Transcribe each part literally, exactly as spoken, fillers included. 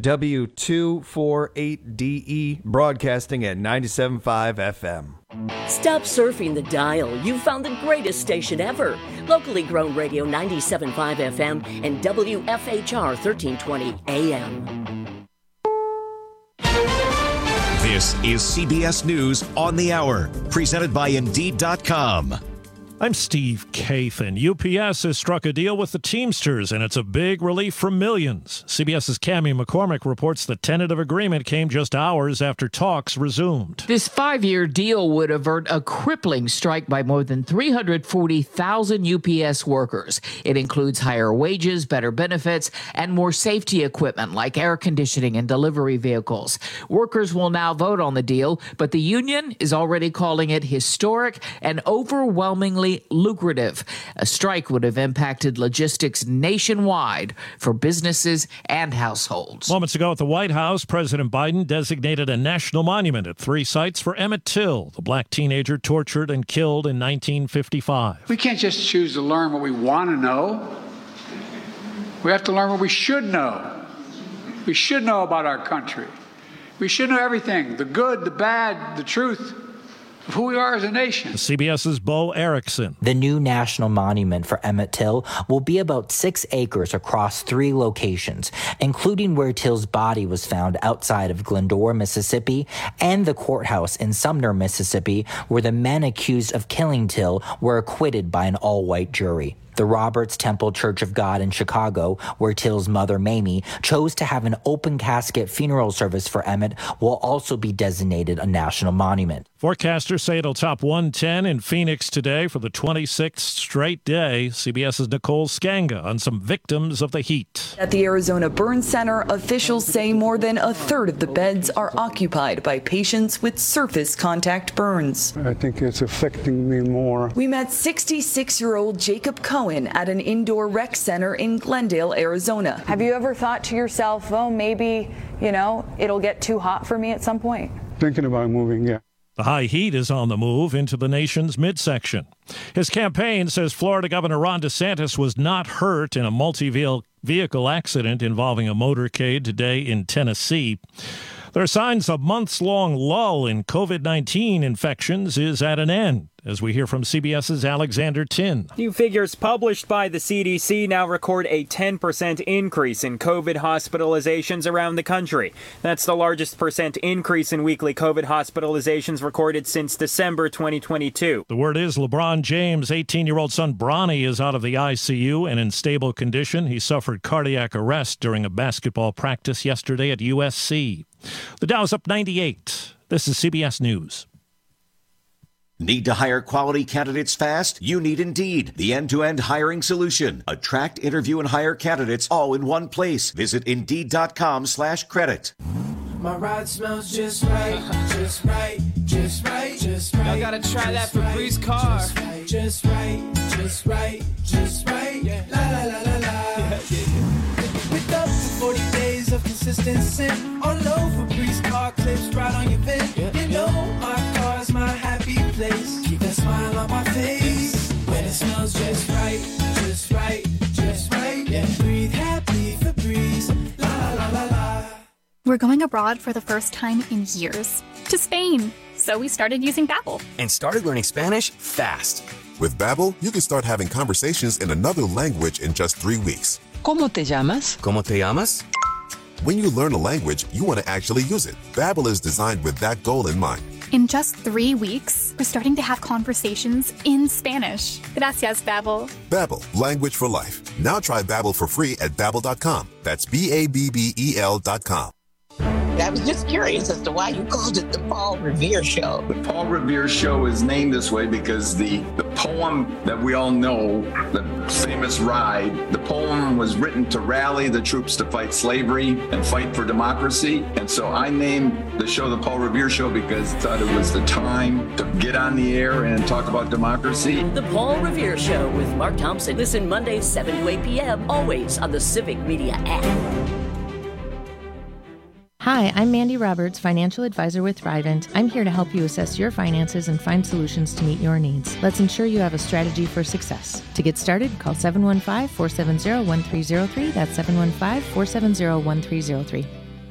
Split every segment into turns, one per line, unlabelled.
W two forty-eight D E, broadcasting at ninety-seven point five F M.
Stop surfing the dial. You've found the greatest station ever. Locally grown radio ninety-seven point five F M and W F H R thirteen twenty A M.
This is C B S News on the Hour, presented by Indeed dot com.
I'm Steve Kathan. U P S has struck a deal with the Teamsters, and it's a big relief for millions. CBS's Cammie McCormick reports the tentative agreement came just hours after talks resumed.
This five-year deal would avert a crippling strike by more than three hundred forty thousand U P S workers. It includes higher wages, better benefits, and more safety equipment like air conditioning and delivery vehicles. Workers will now vote on the deal, but the union is already calling it historic and overwhelmingly lucrative. A strike would have impacted logistics nationwide for businesses and households.
Moments ago at the White House, President Biden designated a national monument at three sites for Emmett Till, the black teenager tortured and killed in nineteen fifty-five.
We can't just choose to learn what we want to know. We have to learn what we should know. We should know about our country. We should know everything, the good, the bad, the truth of who we are as a nation.
CBS's Bo Erickson.
The new national monument for Emmett Till will be about six acres across three locations, including where Till's body was found outside of Glendora, Mississippi, and the courthouse in Sumner, Mississippi, where the men accused of killing Till were acquitted by an all-white jury. The Roberts Temple Church of God in Chicago, where Till's mother, Mamie, chose to have an open casket funeral service for Emmett, will also be designated a national monument.
Forecasters say it'll top one ten in Phoenix today for the twenty-sixth straight day. CBS's Nicole Skanga on some victims of the heat.
At the Arizona Burn Center, officials say more than a third of the beds are occupied by patients with surface contact burns.
I think it's affecting me more.
We met sixty-six-year-old Jacob Cohen at an indoor rec center in Glendale, Arizona.
Have you ever thought to yourself, oh, maybe, you know, it'll get too hot for me at some point?
Thinking about moving, yeah.
The high heat is on the move into the nation's midsection. His campaign says Florida Governor Ron DeSantis was not hurt in a multi-vehicle accident involving a motorcade today in Tennessee. There are signs a months-long lull in COVID nineteen infections is at an end, as we hear from CBS's Alexander Tin.
New figures published by the C D C now record a ten percent increase in COVID hospitalizations around the country. That's the largest percent increase in weekly COVID hospitalizations recorded since December twenty twenty-two.
The word is LeBron James' eighteen-year-old son Bronny is out of the I C U and in stable condition. He suffered cardiac arrest during a basketball practice yesterday at U S C. The Dow's up ninety-eight. This is C B S News.
Need to hire quality candidates fast? You need Indeed, the end-to-end hiring solution. Attract, interview, and hire candidates all in one place. Visit Indeed.com slash credit.
My ride smells just right, just right, just right, just right.
Y'all gotta try that Febreze car.
Just right, just right, just right. Yeah. La la la la la. Yeah, yeah, yeah. With up to forty days of consistent scent, all over Febreze car clips right on your bed. Yeah. You know my car's my happy place. Keep that smile on my face when it smells just right, just right, just right. Yeah. Breathe happy Febreze. La la la la la.
We're going abroad for the first time in years, to Spain. So we started using Babbel.
And started learning Spanish fast.
With Babbel, you can start having conversations in another language in just three weeks.
¿Cómo te llamas?
¿Cómo te llamas?
When you learn a language, you want to actually use it. Babbel is designed with that goal in mind.
In just three weeks, we're starting to have conversations in Spanish. Gracias, Babbel.
Babbel, language for life. Now try Babbel for free at Babbel dot com. That's B A B B E L dot com.
I was just curious as to why you called it the Paul Revere Show.
The Paul Revere Show is named this way because the, the poem that we all know, the famous Ride, the poem was written to rally the troops to fight slavery and fight for democracy. And so I named the show the Paul Revere Show because I thought it was the time to get on the air and talk about democracy.
The Paul Revere Show with Mark Thompson. Listen Mondays seven to eight p.m. always on the Civic Media app.
Hi, I'm Mandy Roberts, financial advisor with Thrivent. I'm here to help you assess your finances and find solutions to meet your needs. Let's ensure you have a strategy for success. To get started, call seven one five, four seven zero, one three zero three. That's seven one five, four seven zero, one three zero three.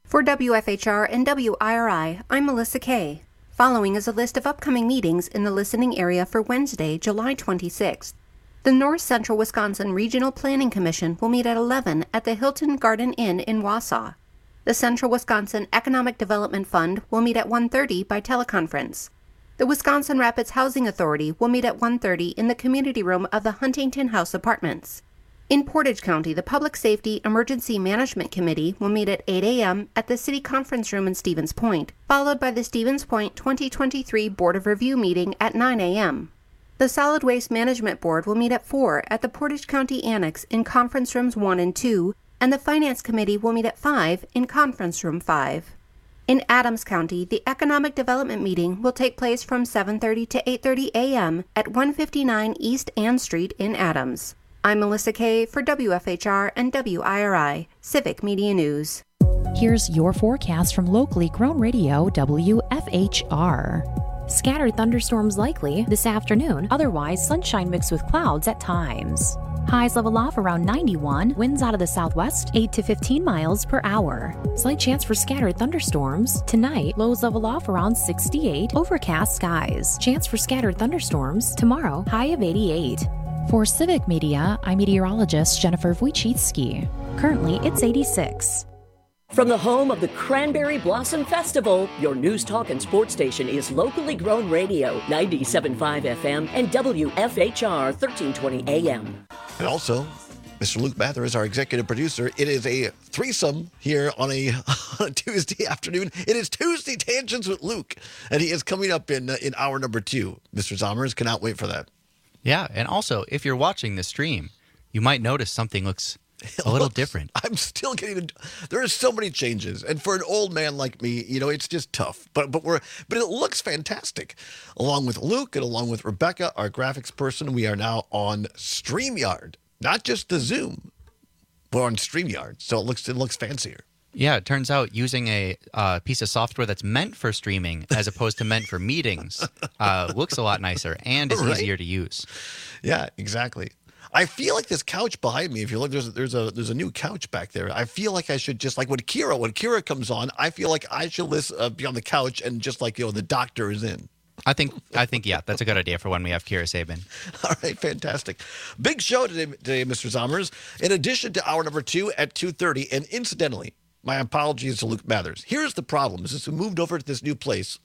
For W F H R and W I R I, I'm Melissa Kay. Following is a list of upcoming meetings in the listening area for Wednesday, July twenty-sixth. The North Central Wisconsin Regional Planning Commission will meet at eleven at the Hilton Garden Inn in Wausau. The Central Wisconsin Economic Development Fund will meet at one thirty by teleconference. The Wisconsin Rapids Housing Authority will meet at one thirty in the community room of the Huntington House Apartments. In Portage County, the Public Safety Emergency Management Committee will meet at eight a.m. at the City Conference Room in Stevens Point, followed by the Stevens Point twenty twenty-three Board of Review meeting at nine a.m. The Solid Waste Management Board will meet at four at the Portage County Annex in Conference Rooms one and two, and the Finance Committee will meet at five in Conference Room five. In Adams County, the Economic Development Meeting will take place from seven thirty to eight thirty a.m. at one fifty-nine East Ann Street in Adams. I'm Melissa Kay for W F H R and W I R I, Civic Media News.
Here's your forecast from locally grown radio W F H R. Scattered thunderstorms likely this afternoon, otherwise sunshine mixed with clouds at times. Highs level off around ninety-one, winds out of the southwest eight to fifteen miles per hour. Slight chance for scattered thunderstorms. Tonight, lows level off around sixty-eight, overcast skies. Chance for scattered thunderstorms. Tomorrow, high of eighty-eight. For Civic Media, I'm meteorologist Jennifer Wojcicki. Currently, it's eighty-six.
From the home of the Cranberry Blossom Festival, your news, talk, and sports station is locally grown radio, ninety-seven point five F M and W F H R thirteen twenty A M.
And also, Mister Luke Mather is our executive producer. It is a threesome here on a, on a Tuesday afternoon. It is Tuesday Tangents with Luke, and he is coming up in uh, in hour number two. Mister Zommers, cannot wait for that.
Yeah, and also, if you're watching the stream, you might notice something looks a little different.
I'm still getting. There are so many changes, and for an old man like me, you know, it's just tough. But but we're but it looks fantastic. Along with Luke and along with Rebecca, our graphics person, we are now on StreamYard, not just the Zoom, but on StreamYard. So it looks it looks fancier.
Yeah, it turns out using a uh, piece of software that's meant for streaming as opposed to meant for meetings uh, looks a lot nicer and is
Right?
easier to use.
Yeah, exactly. I feel like this couch behind me, if you look, there's there's a there's a new couch back there. I feel like I should just, like when Kira, when Kira comes on, I feel like I should list, uh, be on the couch and just like, you know, the doctor is in.
I think, I think, yeah, that's a good idea for when we have Kira Sabin.
All right, fantastic. Big show today, today, Mister Zommers. In addition to hour number two at two thirty, and incidentally, my apologies to Luke Mathers. Here's the problem. Since we moved over to this new place,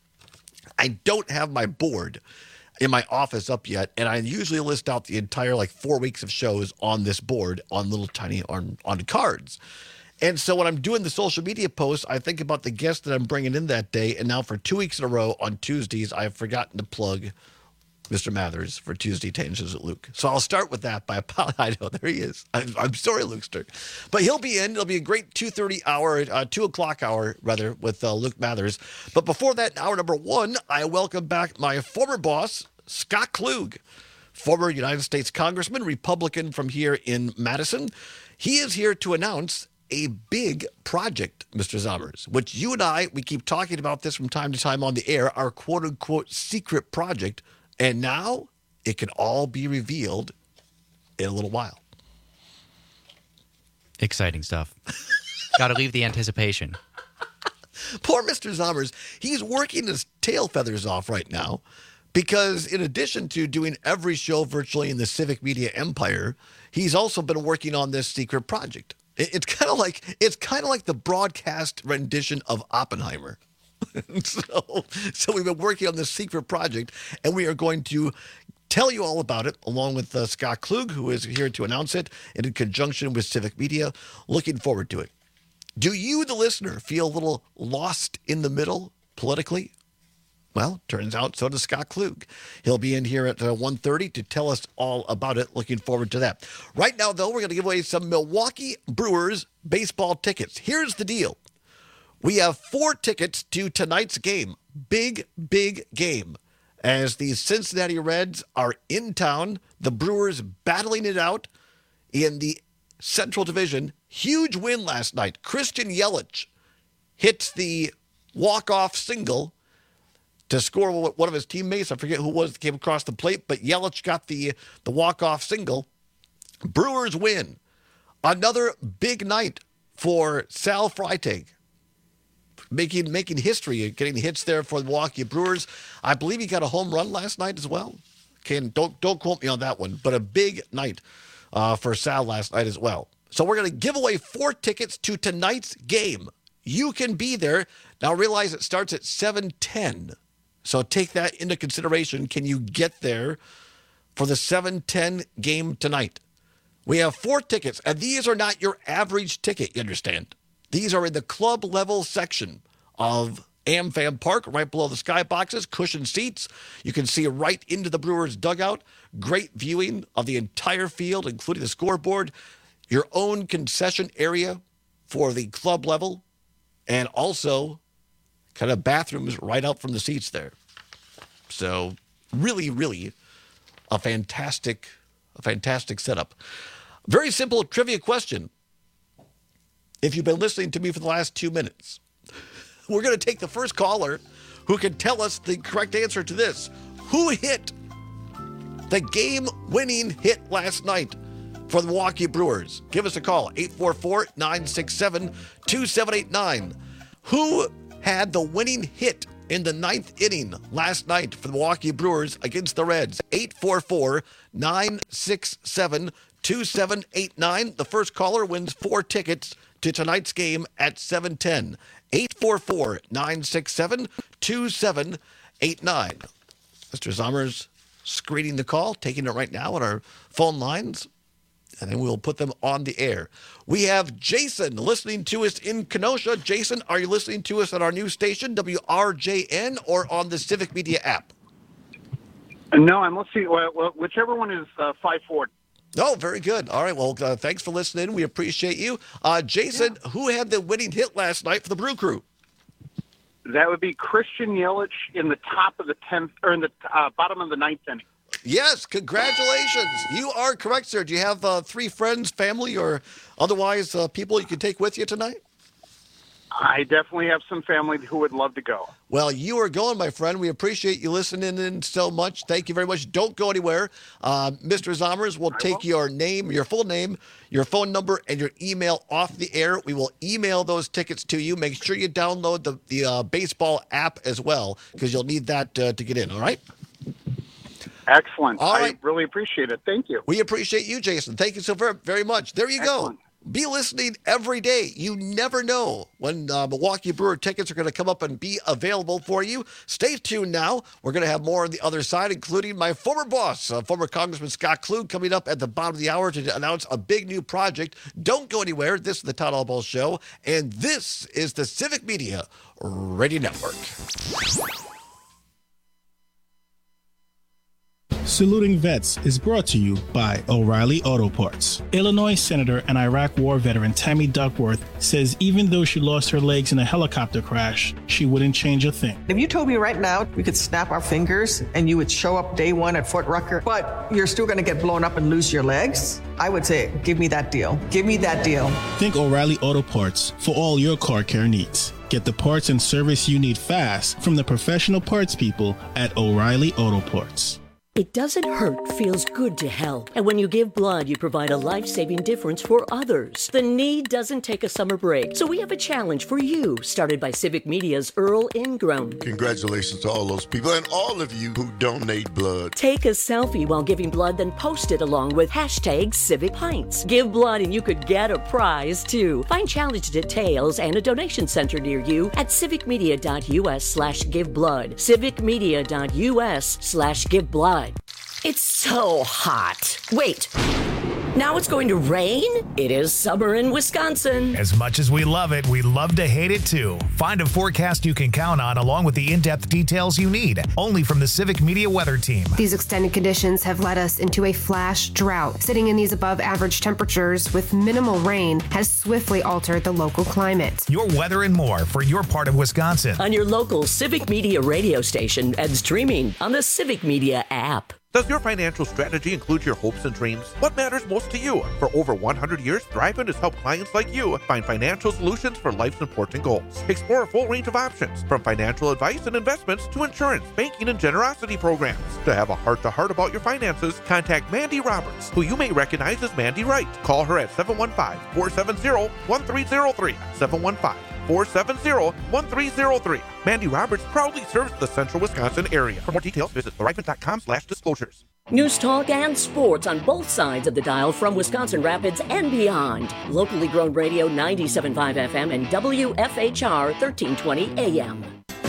I don't have my board in my office up yet, and I usually list out the entire like four weeks of shows on this board on little tiny on, on cards. And so when I'm doing the social media posts, I think about the guests that I'm bringing in that day, and now for two weeks in a row on Tuesdays, I have forgotten to plug Mister Mathers for Tuesday Tangents with Luke. So I'll start with that by apologizing. I know, there he is. I'm, I'm sorry, Lukester. But he'll be in. It'll be a great two thirty hour, uh, two o'clock hour, rather, with uh, Luke Mathers. But before that, hour number one, I welcome back my former boss, Scott Klug, former United States Congressman, Republican from here in Madison. He is here to announce a big project, Mister Zommers, which you and I, we keep talking about this from time to time on the air, our quote-unquote secret project. And now it can all be revealed in a little while.
Exciting stuff. Got to leave the anticipation.
Poor Mister Zommers, he's working his tail feathers off right now because in addition to doing every show virtually in the civic media empire, he's also been working on this secret project. It's kind of like it's kind of like the broadcast rendition of Oppenheimer. so, so we've been working on this secret project, and we are going to tell you all about it, along with uh, Scott Klug, who is here to announce it, and in conjunction with Civic Media. Looking forward to it. Do you, the listener, feel a little lost in the middle politically? Well, turns out so does Scott Klug. He'll be in here at uh, one thirty to tell us all about it. Looking forward to that. Right now, though, we're going to give away some Milwaukee Brewers baseball tickets. Here's the deal. We have four tickets to tonight's game. Big, big game. As the Cincinnati Reds are in town, the Brewers battling it out in the Central Division. Huge win last night. Christian Yelich hits the walk-off single to score one of his teammates. I forget who it was that came across the plate, but Yelich got the, the walk-off single. Brewers win. Another big night for Sal Freitag. making making history, getting the hits there for the Milwaukee Brewers. I believe he got a home run last night as well. Okay, don't don't quote me on that one, but a big night uh, for Sal last night as well. So we're going to give away four tickets to tonight's game. You can be there. Now realize it starts at seven ten. So take that into consideration. Can you get there for the seven ten game tonight? We have four tickets, and these are not your average ticket, you understand. These are in the club level section of AmFam Park, right below the skyboxes, cushioned seats. You can see right into the Brewers dugout. Great viewing of the entire field, including the scoreboard. Your own concession area for the club level, and also kind of bathrooms right out from the seats there. So really, really a fantastic, a fantastic setup. Very simple trivia question. If you've been listening to me for the last two minutes, we're going to take the first caller who can tell us the correct answer to this. Who hit the game-winning hit last night for the Milwaukee Brewers? Give us a call, eight four four, nine six seven, two seven eight nine. Who had the winning hit in the ninth inning last night for the Milwaukee Brewers against the Reds? eight four four, nine six seven, two seven eight nine. The first caller wins four tickets to tonight's game at seven ten. eight four four, nine six seven, two seven eight nine. Mister Zommers screening the call, taking it right now on our phone lines, and then we'll put them on the air. We have Jason listening to us in Kenosha. Jason, are you listening to us on our new station, W R J N, or on the Civic Media app?
No, I'm listening. Well, whichever one is uh, five forty.
Oh, very good. All right. Well, uh, thanks for listening. We appreciate you. Uh, Jason, yeah. Who had the winning hit last night for the Brew Crew?
That would be Christian Yelich in the top of the tenth, or in the uh, bottom of the ninth inning.
Yes, congratulations. You are correct, sir. Do you have uh, three friends, family, or otherwise uh, people you can take with you tonight?
I definitely have some family who would love to go.
Well, you are going, my friend. We appreciate you listening in so much. Thank you very much. Don't go anywhere. Uh, Mister Zommers will take will. your name, your full name, your phone number, and your email off the air. We will email those tickets to you. Make sure you download the, the uh, baseball app as well, because you'll need that uh, to get in, all right?
Excellent.
All right.
I really appreciate it. Thank you.
We appreciate you, Jason. Thank you so very, very much. There you
Excellent.
go. Be listening every day. You never know when uh, Milwaukee Brewer tickets are going to come up and be available for you. Stay tuned now. We're going to have more on the other side, including my former boss, uh, former Congressman Scott Klug, coming up at the bottom of the hour to announce a big new project. Don't go anywhere. This is the Todd Albaugh Show, and this is the Civic Media Radio Network.
Saluting Vets is brought to you by O'Reilly Auto Parts. Illinois Senator and Iraq War veteran Tammy Duckworth says even though she lost her legs in a helicopter crash, she wouldn't change a thing.
If you told me right now we could snap our fingers and you would show up day one at Fort Rucker, but you're still going to get blown up and lose your legs, I would say, give me that deal. Give me that deal.
Think O'Reilly Auto Parts for all your car care needs. Get the parts and service you need fast from the professional parts people at O'Reilly Auto Parts.
It doesn't hurt, feels good to help. And when you give blood, you provide a life-saving difference for others. The need doesn't take a summer break. So we have a challenge for you, started by Civic Media's Earl Ingram.
Congratulations to all those people and all of you who donate blood.
Take a selfie while giving blood, then post it along with hashtag Civic Pints. Give blood and you could get a prize, too. Find challenge details and a donation center near you at civicmedia.us slash give blood. civicmedia.us slash give blood. It's so hot. Wait, now it's going to rain? It is summer in Wisconsin.
As much as we love it, we love to hate it too. Find a forecast you can count on along with the in-depth details you need, only from the Civic Media Weather Team.
These extended conditions have led us into a flash drought. Sitting in these above average temperatures with minimal rain has swiftly altered the local climate.
Your weather and more for your part of Wisconsin.
On your local Civic Media radio station and streaming on the Civic Media app.
Does your financial strategy include your hopes and dreams? What matters most to you? For over one hundred years, Thrivent has helped clients like you find financial solutions for life's important goals. Explore a full range of options, from financial advice and investments to insurance, banking, and generosity programs. To have a heart-to-heart about your finances, contact Mandy Roberts, who you may recognize as Mandy Wright. Call her at seven one five, four seven zero, one three zero three, seven one five, four seven zero, one three zero three. Mandy Roberts proudly serves the central Wisconsin area. For more details, visit thrivent.com slash disclosures.
News talk and sports on both sides of the dial from Wisconsin Rapids and beyond. Locally grown radio ninety-seven point five F M and W F H R thirteen twenty A M.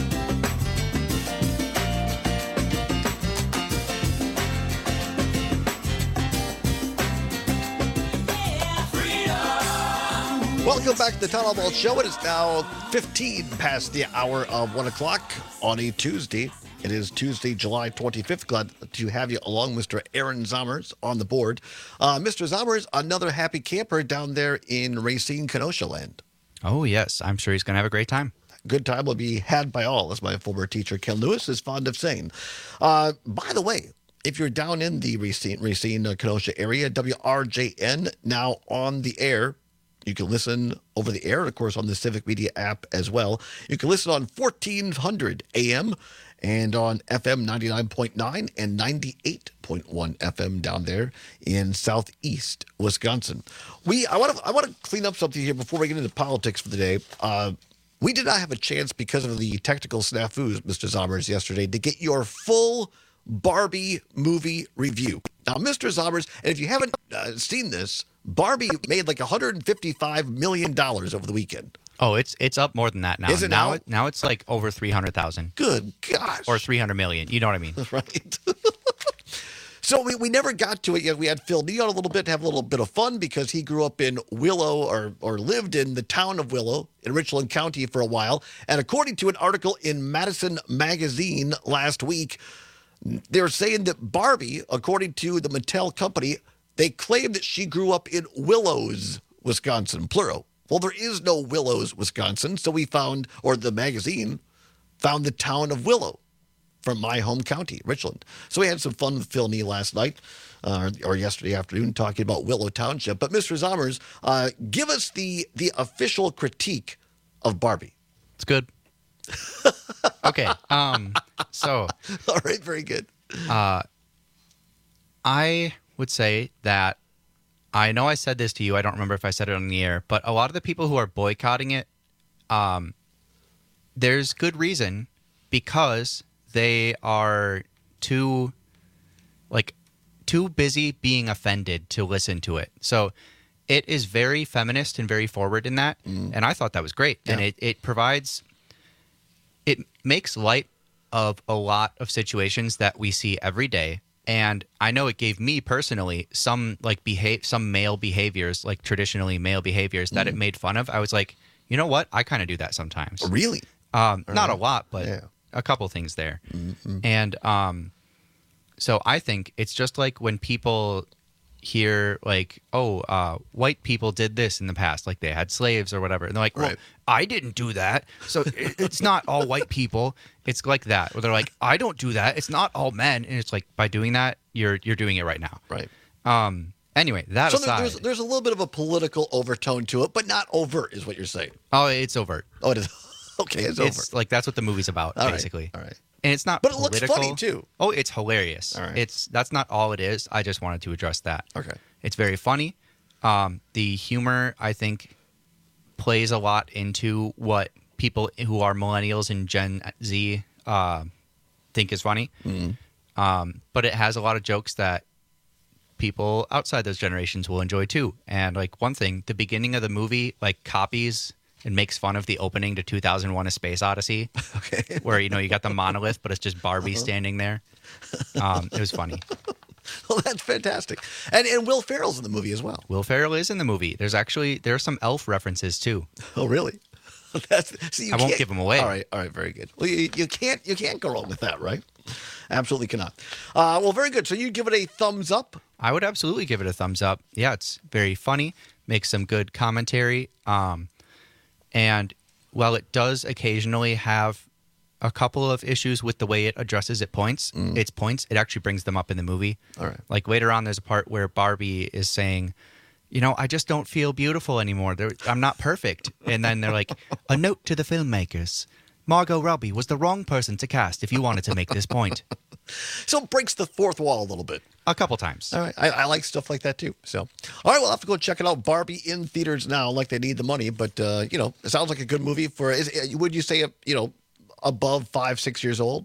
Welcome back to the Town Hall Ball Show. It is now fifteen past the hour of one o'clock on a Tuesday. It is Tuesday, July twenty-fifth. Glad to have you along, Mister Aaron Zommers, on the board. Uh, Mister Zommers, another happy camper down there in Racine, Kenosha land.
Oh, yes. I'm sure he's going to have a great time.
Good time will be had by all, as my former teacher, Ken Lewis, is fond of saying. Uh, by the way, if you're down in the Racine, Racine uh, Kenosha area, W R J N now on the air. You can listen over the air, of course, on the Civic Media app as well. You can listen on fourteen hundred A M and on F M ninety-nine point nine and ninety-eight point one F M down there in southeast Wisconsin. We I want to I want to clean up something here before we get into politics for the day. Uh, we did not have a chance because of the technical snafus, Mister Zommers, yesterday to get your full Barbie movie review. Now, Mister Zommers, and if you haven't uh, seen this, Barbie made like one hundred fifty-five million dollars over the weekend.
Oh, it's it's up more than that now.
Is it
now?
now?
It, now it's like over three hundred thousand.
Good gosh.
Or three hundred million. You know what I mean?
Right. So we, we never got to it yet. We had Phil Neon a little bit to have a little bit of fun because he grew up in Willow or or lived in the town of Willow in Richland County for a while. And according to an article in Madison Magazine last week, they're saying that Barbie, according to the Mattel company, they claim that she grew up in Willows, Wisconsin, plural. Well, there is no Willows, Wisconsin, so we found, or the magazine, found the town of Willow from my home county, Richland. So we had some fun with Phil Nee last night, uh, or yesterday afternoon, talking about Willow Township. But Mister Zommers, uh, give us the the official critique of Barbie.
It's good. Okay. Um. So.
All right. Very good.
Uh, I would say that I know I said this to you. I don't remember if I said it on the air, but a lot of the people who are boycotting it, um, there's good reason because they are too, like, too busy being offended to listen to it. So it is very feminist and very forward in that, mm. and I thought that was great. Yeah. And it, it provides, it makes light of a lot of situations that we see every day. And I know it gave me personally some like behave some male behaviors, like traditionally male behaviors that mm. it made fun of. I was like, you know what? I kind of do that sometimes.
Really?
Um, not
right.
a lot, but
yeah.
a couple things there.
Mm-hmm.
And um, so I think it's just like when people hear like, oh, uh, white people did this in the past, like they had slaves or whatever. And they're like, well,
right.
I didn't do that. So it, it's not all white people. It's like that. Where they're like, I don't do that. It's not all men. And it's like, by doing that, you're you're doing it right now.
Right.
Um. Anyway, that
so
aside.
There's, there's a little bit of a political overtone to it, but not overt is what you're saying.
Oh, it's overt.
Oh, it is. Okay, it's,
it's
overt.
like, that's what the movie's about,
all
basically.
Right. All right.
And it's not
But it
political.
looks funny, too.
Oh, it's hilarious.
All right.
It's That's not all it is. I just wanted to address that.
Okay.
It's very funny. Um, the humor, I think, plays a lot into what people who are millennials and Gen Z uh, think is funny.
Mm-hmm.
Um, but it has a lot of jokes that people outside those generations will enjoy, too. And, like, one thing, the beginning of the movie, like, copies and makes fun of the opening to two thousand one: A Space Odyssey.
Okay.
Where, you know, you got the monolith, but it's just Barbie
uh-huh.
standing there. Um, it was funny.
Well, that's fantastic. And and Will Ferrell's in the movie as well.
Will Ferrell is in the movie. There's actually, there are some Elf references, too.
Oh, really? That's, see, you
I won't
can't-
give them away.
All right, all right, very good. Well, you, you can't you can't go wrong with that, right? Absolutely cannot. Uh, well, very good. So you give it a thumbs up?
I would absolutely give it a thumbs up. Yeah, it's very funny, makes some good commentary. Um, and while it does occasionally have a couple of issues with the way it addresses it points,
Mm.
its points, it actually brings them up in the movie.
All right.
Like later on, there's a part where Barbie is saying, you know, I just don't feel beautiful anymore. They're, I'm not perfect. And then they're like, a note to the filmmakers. Margot Robbie was the wrong person to cast if you wanted to make this point.
So it breaks the fourth wall a little bit.
A couple times.
All right. I, I like stuff like that too. So, all right, we'll have to go check it out. Barbie in theaters now, like they need the money. But, uh, you know, it sounds like a good movie for, is, would you say, you know, above five, six years old?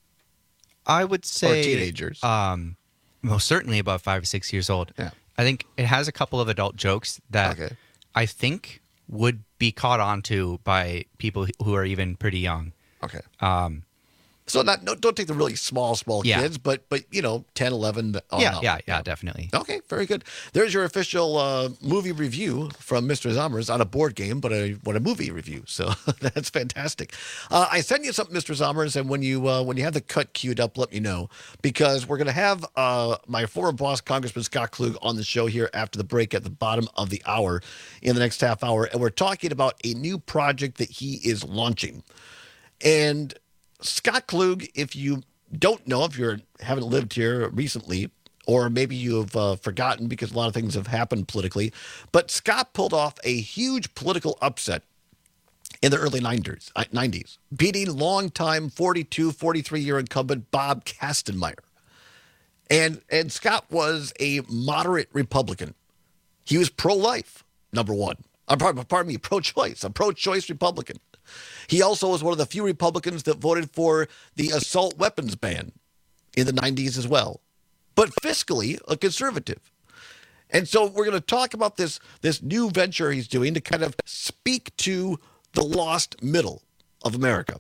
I would say.
Or teenagers.
Um, most certainly above five or six years old.
Yeah.
I think it has a couple of adult jokes that
okay.
I think would be caught on to by people who are even pretty young.
Okay.
Um,
So not no, don't take the really small, small
Yeah.
kids, but but you know, ten, eleven. On
yeah,
up.
yeah, yeah, definitely.
Okay, very good. There's your official uh, movie review from Mister Zommers on a board game, but a what a movie review. So that's fantastic. Uh, I sent you something, Mister Zommers, and when you uh, when you have the cut queued up, let me know, because we're going to have uh, my former boss, Congressman Scott Klug, on the show here after the break at the bottom of the hour in the next half hour, and we're talking about a new project that he is launching, and Scott Klug, if you don't know, if you haven't lived here recently, or maybe you've uh, forgotten because a lot of things have happened politically, but Scott pulled off a huge political upset in the early nineties, beating longtime forty-two, forty-three-year incumbent Bob Kastenmeier. And, and Scott was a moderate Republican. He was pro-life, number one. Uh, pardon, pardon me, pro-choice, a pro-choice Republican. He also was one of the few Republicans that voted for the assault weapons ban in the nineties as well, but fiscally a conservative. And so we're going to talk about this, this new venture he's doing to kind of speak to the lost middle of America.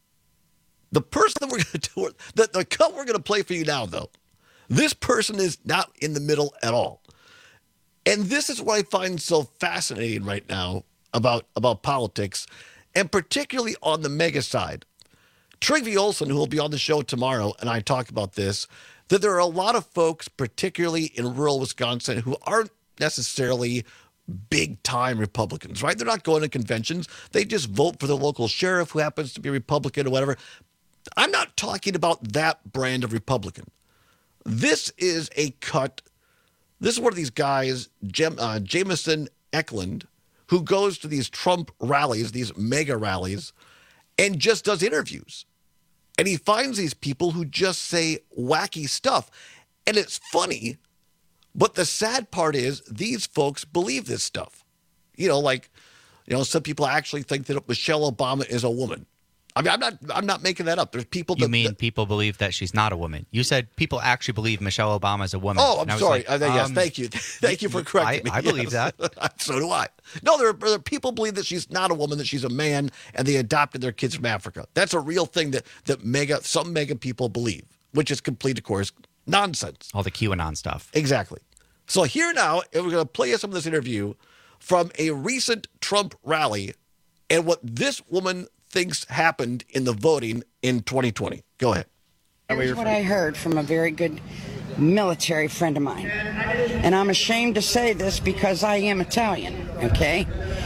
The person that we're going to do, the, the cut we're going to play for you now, though, this person is not in the middle at all. And this is what I find so fascinating right now about, about politics, and particularly on the mega side. Trygve Olsen, who will be on the show tomorrow, and I talk about this, that there are a lot of folks, particularly in rural Wisconsin, who aren't necessarily big-time Republicans, right? They're not going to conventions. They just vote for the local sheriff who happens to be Republican or whatever. I'm not talking about that brand of Republican. This is a cut. This is one of these guys, Jem, uh, Jameson Eklund, who goes to these Trump rallies, these mega rallies, and just does interviews. And he finds these people who just say wacky stuff. And it's funny, but the sad part is these folks believe this stuff. You know, like, you know, some people actually think that Michelle Obama is a woman. I mean, I'm not I'm not making that up. There's people that...
You mean
that,
people believe that she's not a woman. You said people actually believe Michelle Obama is a woman.
Oh, I'm sorry.
Like,
uh, yes,
um,
thank you. Thank you for correcting
I,
me.
I believe
yes.
that.
So do I. No, there are, there are people believe that she's not a woman, that she's a man, and they adopted their kids from Africa. That's a real thing that, that mega some mega people believe, which is complete, of course, nonsense.
All the QAnon stuff.
Exactly. So here now, we're going to play you some of this interview from a recent Trump rally and what this woman thinks happened in the voting in twenty twenty. Go ahead.
Here's what I heard from a very good military friend of mine. And I'm ashamed to say this because I am Italian, okay?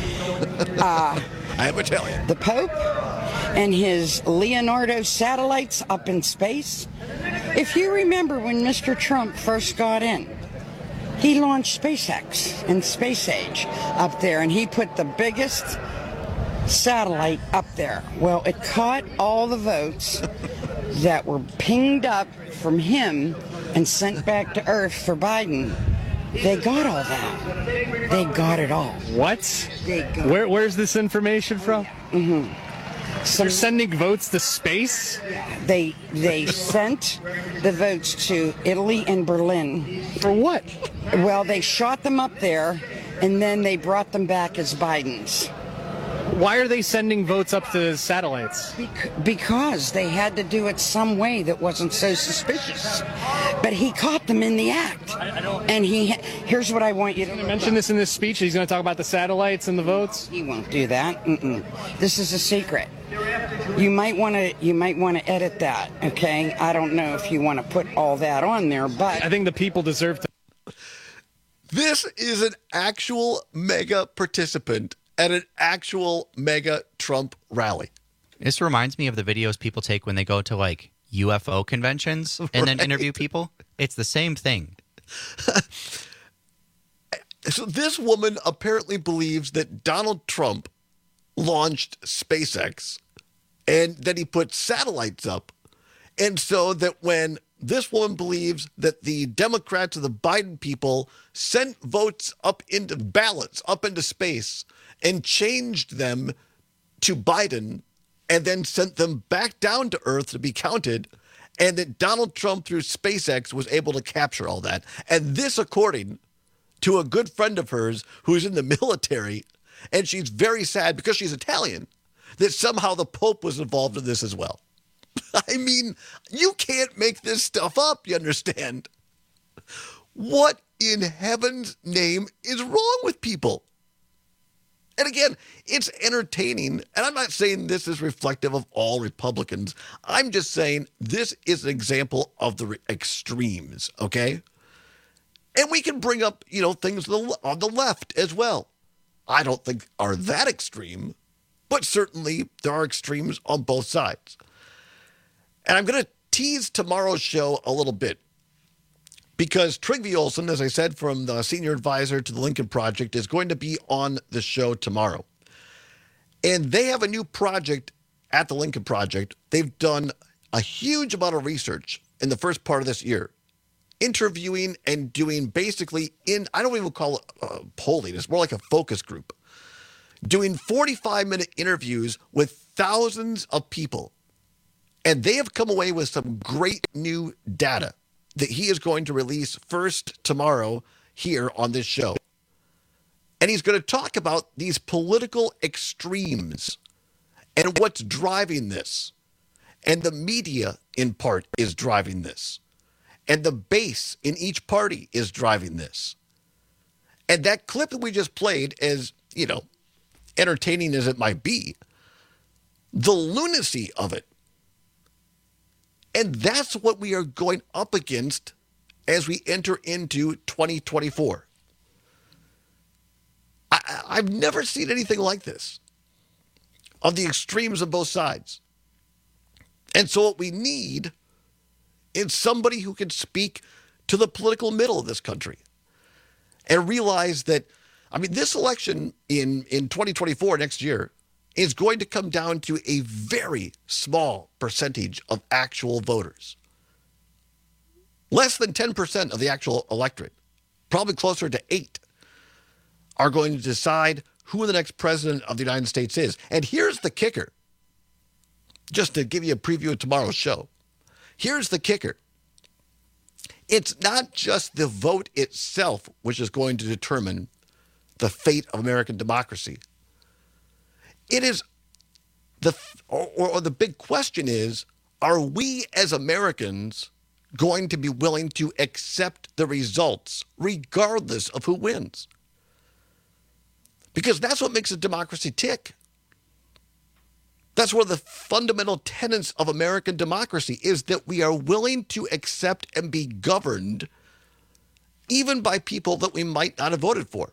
Uh,
I am Italian.
The Pope and his Leonardo satellites up in space. If you remember when Mister Trump first got in, he launched SpaceX and Space Age up there, and he put the biggest satellite up there. Well, it caught all the votes that were pinged up from him and sent back to Earth for Biden. They got all that. They got it all.
What?
They got
Where, where's this information from?
Mm-hmm.
So they're sending votes to space?
They they sent the votes to Italy and Berlin.
For what?
Well, they shot them up there, and then they brought them back as Biden's.
Why are they sending votes up to satellites?
Because they had to do it some way that wasn't so suspicious. But he caught them in the act. And he, here's what I want you to
mention this in this speech. He's going to talk about the satellites and the votes.
He won't do that. Mm-mm. This is a secret. You might want to, you might want to edit that. Okay. I don't know if you want to put all that on there, but
I think the people deserve to.
This is an actual mega participant at an actual mega Trump rally.
This reminds me of the videos people take when they go to like U F O conventions and right. then interview people. It's the same thing.
So this woman apparently believes that Donald Trump launched SpaceX and that he put satellites up. And so that when this woman believes that the Democrats or the Biden people sent votes up into ballots, up into space, and changed them to Biden and then sent them back down to Earth to be counted, and that Donald Trump, through SpaceX, was able to capture all that. And this, according to a good friend of hers who's in the military, and she's very sad because she's Italian, that somehow the Pope was involved in this as well. I mean, you can't make this stuff up, you understand? What in heaven's name is wrong with people? And again, it's entertaining, and I'm not saying this is reflective of all Republicans. I'm just saying this is an example of the extremes, okay? And we can bring up, you know, things on the left as well. I don't think are that extreme, but certainly there are extremes on both sides. And I'm going to tease tomorrow's show a little bit, because Trygve Olsen, as I said, from the senior advisor to the Lincoln Project, is going to be on the show tomorrow. And they have a new project at the Lincoln Project. They've done a huge amount of research in the first part of this year, interviewing and doing basically in, I don't even call it uh, polling, it's more like a focus group, doing forty-five minute interviews with thousands of people. And they have come away with some great new data that he is going to release first tomorrow here on this show. And he's going to talk about these political extremes and what's driving this. And the media, in part, is driving this. And the base in each party is driving this. And that clip that we just played, as, you know, entertaining as it might be, the lunacy of it. And that's what we are going up against as we enter into twenty twenty-four. I, I've never seen anything like this, of the extremes of both sides. And so what we need is somebody who can speak to the political middle of this country and realize that, I mean, this election in, in twenty twenty-four, next year, is going to come down to a very small percentage of actual voters. Less than ten percent of the actual electorate, probably closer to eight, are going to decide who the next president of the United States is. And here's the kicker, just to give you a preview of tomorrow's show. Here's the kicker. It's not just the vote itself which is going to determine the fate of American democracy. It is the, or, or the big question is, are we as Americans going to be willing to accept the results regardless of who wins? Because that's what makes a democracy tick. That's one of the fundamental tenets of American democracy, is that we are willing to accept and be governed even by people that we might not have voted for.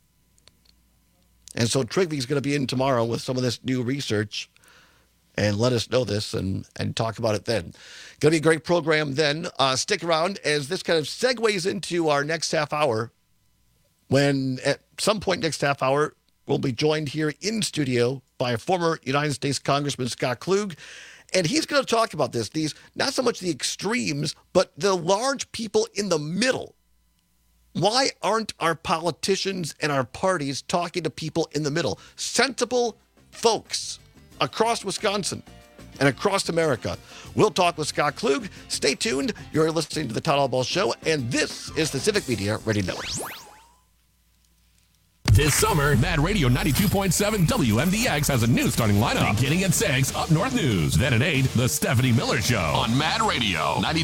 And so Trygve's going to be in tomorrow with some of this new research and let us know this and, and talk about it then. Going to be a great program then. Uh, stick around as this kind of segues into our next half hour, when at some point next half hour, we'll be joined here in studio by a former United States Congressman, Scott Klug. And he's going to talk about this, these, not so much the extremes, but the large people in the middle. Why aren't our politicians and our parties talking to people in the middle? Sensible folks across Wisconsin and across America. We'll talk with Scott Klug. Stay tuned. You're listening to the Todd Albaugh Show, and this is the Civic Media Radio Network.
This summer, Mad Radio ninety-two point seven W M D X has a new starting lineup. Beginning at six, Up North News. Then at eight, The Stephanie Miller Show. On Mad Radio ninety.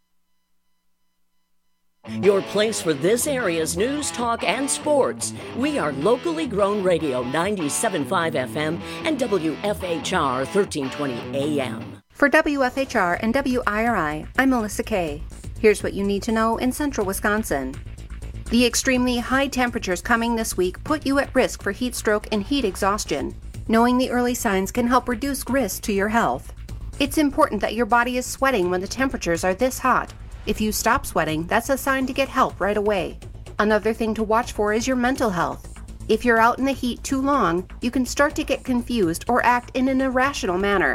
Your place for this area's news, talk, and sports. We are locally grown radio, ninety-seven point five F M and W F H R thirteen twenty A M.
For W F H R and W I R I, I'm Melissa Kay. Here's what you need to know in central Wisconsin. The extremely high temperatures coming this week put you at risk for heat stroke and heat exhaustion. Knowing the early signs can help reduce risk to your health. It's important that your body is sweating when the temperatures are this hot. If you stop sweating, that's a sign to get help right away. Another thing to watch for is your mental health. If you're out in the heat too long, you can start to get confused or act in an irrational manner.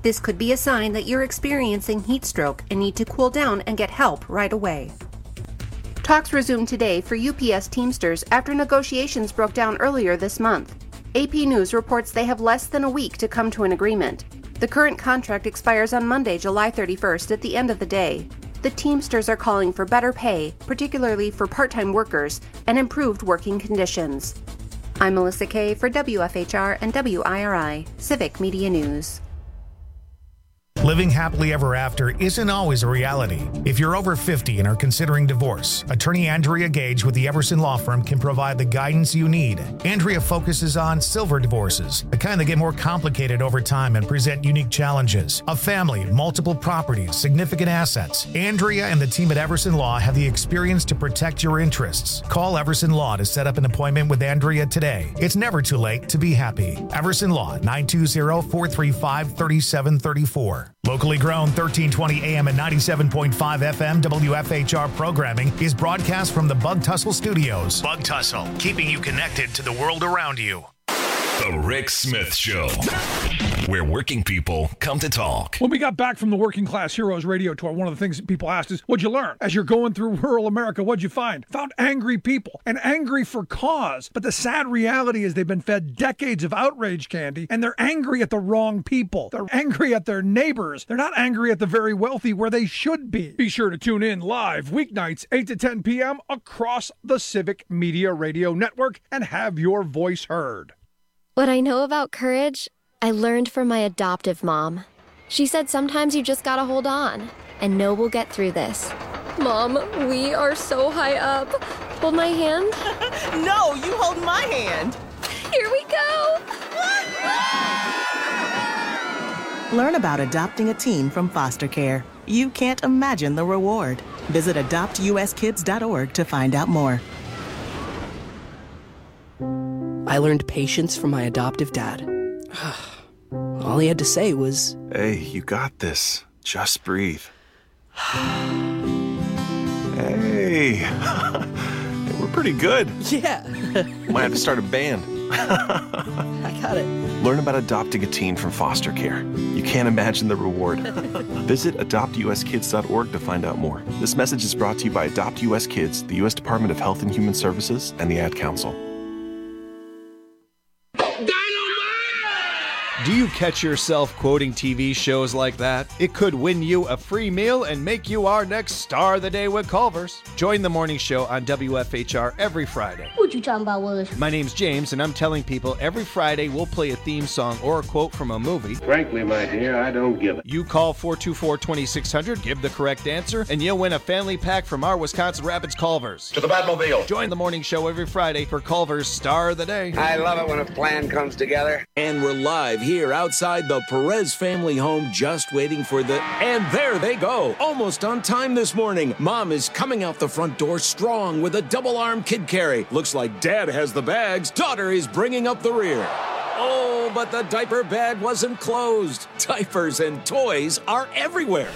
This could be a sign that you're experiencing heat stroke and need to cool down and get help right away. Talks resumed today for U P S Teamsters after negotiations broke down earlier this month. A P News reports they have less than a week to come to an agreement. The current contract expires on Monday, July thirty-first at the end of the day. The Teamsters are calling for better pay, particularly for part-time workers, and improved working conditions. I'm Melissa Kay for W F H R and W I R I, Civic Media News.
Living happily ever after isn't always a reality. If you're over fifty and are considering divorce, attorney Andrea Gage with the Everson Law Firm can provide the guidance you need. Andrea focuses on silver divorces, the kind that get more complicated over time and present unique challenges. A family, multiple properties, significant assets. Andrea and the team at Everson Law have the experience to protect your interests. Call Everson Law to set up an appointment with Andrea today. It's never too late to be happy. Everson Law, nine two zero, four three five, three seven three four. Locally grown, thirteen twenty A M and ninety-seven point five F M W F H R programming is broadcast from the Bug Tussle Studios. Bug Tussle, keeping you connected to the world around you.
The Rick Smith Show, where working people come to talk.
When we got back from the Working Class Heroes radio tour, one of the things that people asked is, what'd you learn? As you're going through rural America, what'd you find? Found angry people, and angry for cause. But the sad reality is they've been fed decades of outrage candy, and they're angry at the wrong people. They're angry at their neighbors. They're not angry at the very wealthy where they should be. Be sure to tune in live weeknights, eight to ten p.m. across the Civic Media Radio Network and have your voice heard.
What I know about courage, I learned from my adoptive mom. She said sometimes you just gotta hold on and know we'll get through this. Mom, we are so high up. Hold my hand.
No, you hold my hand.
Here we go.
Learn about adopting a teen from foster care. You can't imagine the reward. Visit adopt U S kids dot org to find out more.
I learned patience from my adoptive dad. All he had to say was,
"Hey, you got this. Just breathe." Hey, we're pretty good.
Yeah.
Might have to start a band.
I got it.
Learn about adopting a teen from foster care. You can't imagine the reward. Visit adopt U S kids dot org to find out more. This message is brought to you by Adopt U S Kids, the U S Department of Health and Human Services, and the Ad Council.
Do you catch yourself quoting T V shows like that? It could win you a free meal and make you our next star of the day with Culver's. Join the morning show on W F H R every Friday.
What you talking about, Willis?
My name's James, and I'm telling people every Friday we'll play a theme song or a quote from a movie.
Frankly, my dear, I don't give it.
You call four two four, two six zero zero, give the correct answer, and you'll win a family pack from our Wisconsin Rapids Culver's.
To the Batmobile.
Join the morning show every Friday for Culver's Star of the Day.
I love it when a plan comes together.
And we're live here outside the Perez family home, just waiting for the... And there they go. Almost on time this morning. Mom is coming out the front door strong with a double-arm kid carry. Looks like Dad has the bags. Daughter is bringing up the rear. Oh, but the diaper bag wasn't closed. Diapers and toys are everywhere.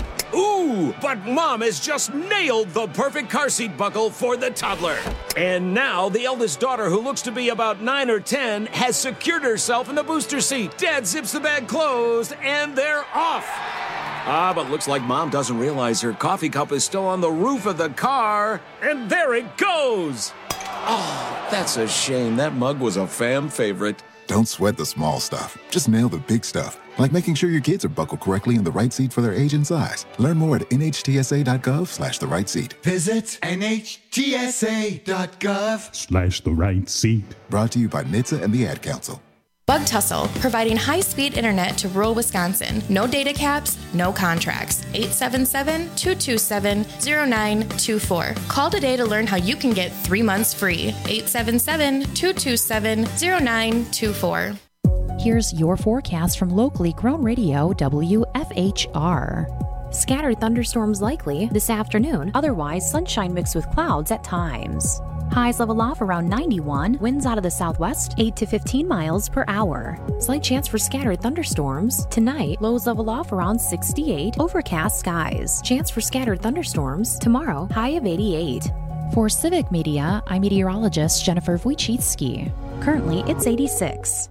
Ooh, but Mom has just nailed the perfect car seat buckle for the toddler. And now the eldest daughter, who looks to be about nine or ten, has secured herself in the booster seat. Dad zips the bag closed, and they're off. Ah, but looks like Mom doesn't realize her coffee cup is still on the roof of the car. And there it goes. Oh, that's a shame. That mug was a fam favorite.
Don't sweat the small stuff. Just nail the big stuff, like making sure your kids are buckled correctly in the right seat for their age and size. Learn more at N H T S A dot gov slash the right seat.
Visit N H T S A dot gov
Slash the right seat. Brought to you by N H T S A and the Ad Council.
Bug Tussle, providing high-speed internet to rural Wisconsin. No data caps, no contracts. eight seven seven, two two seven, zero nine two four. Call today to learn how you can get three months free. eight seven seven, two two seven, zero nine two four.
Here's your forecast from locally grown radio W F H R. Scattered thunderstorms likely this afternoon, otherwise sunshine mixed with clouds at times. Highs level off around ninety-one, winds out of the southwest, eight to fifteen miles per hour. Slight chance for scattered thunderstorms. Tonight, lows level off around sixty-eight, overcast skies. Chance for scattered thunderstorms. Tomorrow, high of eighty-eight. For Civic Media, I'm meteorologist Jennifer Wojcicki. Currently, it's eighty-six.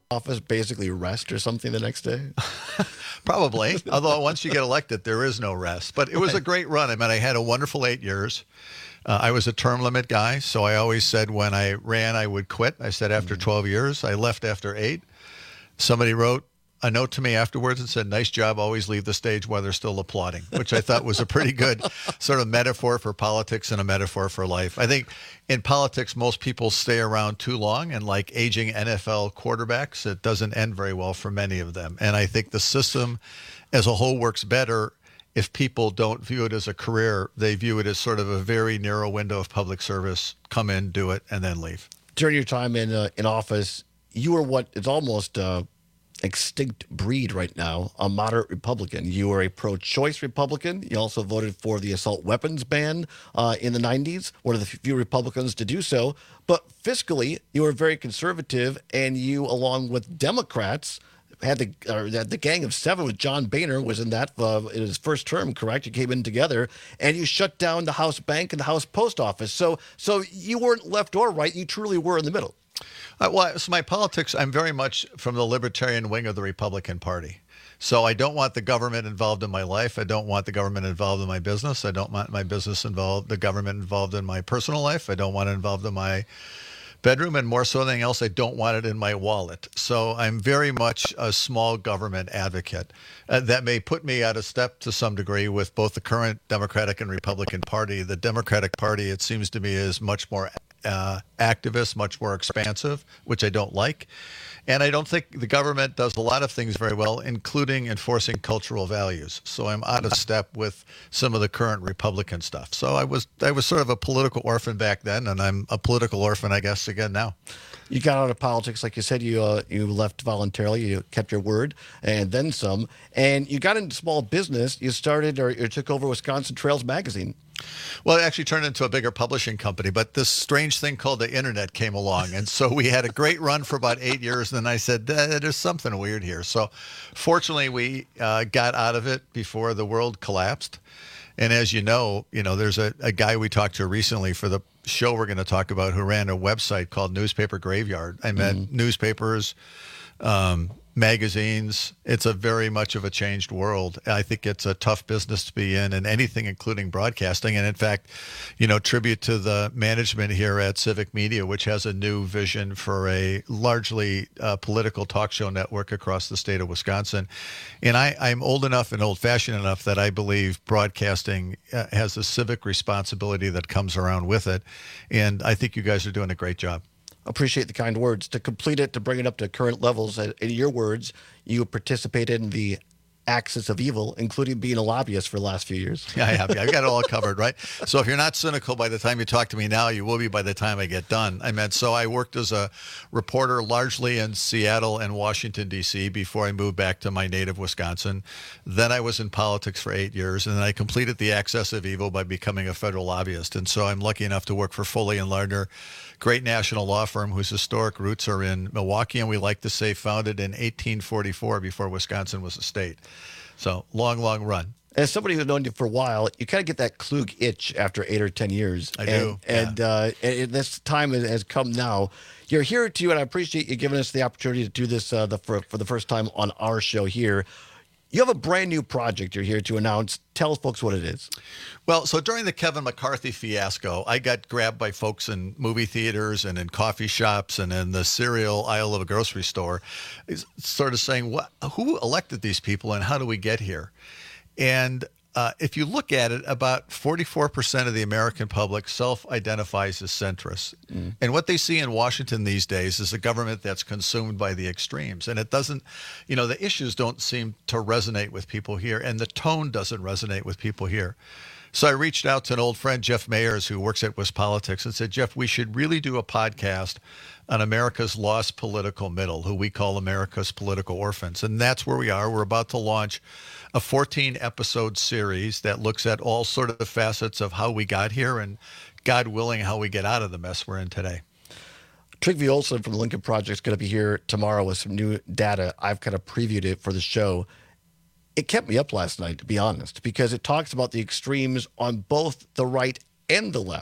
office, basically rest or something the next day?
Probably. Although once you get elected, there is no rest. But it was a great run. I mean, I had a wonderful eight years. Uh, I was a term limit guy, so I always said when I ran, I would quit. I said after twelve years, I left after eight. Somebody wrote a note to me afterwards and said, nice job, always leave the stage while they're still applauding, which I thought was a pretty good sort of metaphor for politics and a metaphor for life. I think in politics, most people stay around too long, and like aging N F L quarterbacks, it doesn't end very well for many of them. And I think the system as a whole works better if people don't view it as a career. They view it as sort of a very narrow window of public service. Come in, do it, and then leave.
During your time in uh, in office, you were what is almost uh, extinct breed right now, a moderate Republican. You were a pro-choice Republican. You also voted for the assault weapons ban uh, in the nineties, one of the few Republicans to do so. But fiscally, you were very conservative, and you, along with Democrats, had the uh, the Gang of Seven with John Boehner was in that uh, in his first term, correct? You came in together, and you shut down the House Bank and the House Post Office. So, so you weren't left or right. You truly were in the middle.
Uh, well, so my politics, I'm very much from the libertarian wing of the Republican Party. So I don't want the government involved in my life. I don't want the government involved in my business. I don't want my business involved, the government involved in my personal life. I don't want it involved in my bedroom, and more so than anything else, I don't want it in my wallet. So I'm very much a small government advocate. Uh, that may put me out of step to some degree with both the current Democratic and Republican Party. The Democratic Party, it seems to me, is much more uh, activist, much more expansive, which I don't like. And I don't think the government does a lot of things very well, including enforcing cultural values. So I'm out of step with some of the current Republican stuff. So I was I was sort of a political orphan back then, and I'm a political orphan, I guess, again now.
You got out of politics, like you said, you uh, you left voluntarily, you kept your word, and then some. And you got into small business. You started or you took over Wisconsin Trails Magazine.
Well, it actually turned into a bigger publishing company, but this strange thing called the internet came along. And so we had a great run for about eight years. And then I said, there's something weird here. So fortunately, we uh, got out of it before the world collapsed. And as you know, you know, there's a, a guy we talked to recently for the show we're going to talk about who ran a website called Newspaper Graveyard. I met mm-hmm. newspapers, um, magazines. It's a very much of a changed world. I think it's a tough business to be in, and anything including broadcasting. And in fact, you know, tribute to the management here at Civic Media, which has a new vision for a largely uh, political talk show network across the state of Wisconsin. And I, I'm old enough and old-fashioned enough that I believe broadcasting uh, has a civic responsibility that comes around with it. And I think you guys are doing a great job.
Appreciate the kind words. To complete it, to bring it up to current levels, in your words, you participated in the axis of evil, including being a lobbyist for the last few years.
Yeah, I have. I've got it all covered, right? So if you're not cynical by the time you talk to me now, you will be by the time I get done. I meant, so I worked as a reporter largely in Seattle and Washington, D C before I moved back to my native Wisconsin. Then I was in politics for eight years, and then I completed the axis of evil by becoming a federal lobbyist. And so I'm lucky enough to work for Foley and Lardner, great national law firm whose historic roots are in Milwaukee, and we like to say founded in eighteen forty-four before Wisconsin was a state. So long, long run.
As somebody who's known you for a while, you kind of get that Klug itch after eight or ten years.
I
and,
do.
And,
yeah.
uh, and this time has come now. You're here to, and I appreciate you giving us the opportunity to do this uh, the, for, for the first time on our show here. You have a brand new project you're here to announce. Tell folks what it is.
Well, so during the Kevin McCarthy fiasco, I got grabbed by folks in movie theaters and in coffee shops and in the cereal aisle of a grocery store, sort of saying, "What? Who elected these people and how do we get here?" And uh, if you look at it, about forty-four percent of the American public self-identifies as centrist. Mm. And what they see in Washington these days is a government that's consumed by the extremes. And it doesn't, you know, the issues don't seem to resonate with people here, and the tone doesn't resonate with people here. So I reached out to an old friend, Jeff Mayers, who works at WisPolitics, and said, Jeff, we should really do a podcast on America's lost political middle, who we call America's political orphans. And that's where we are. We're about to launch a fourteen-episode series that looks at all sort of the facets of how we got here and, God willing, how we get out of the mess we're in today.
Trygve Olsen from the Lincoln Project is going to be here tomorrow with some new data. I've kind of previewed it for the show. It kept me up last night, to be honest, because it talks about the extremes on both the right and the left.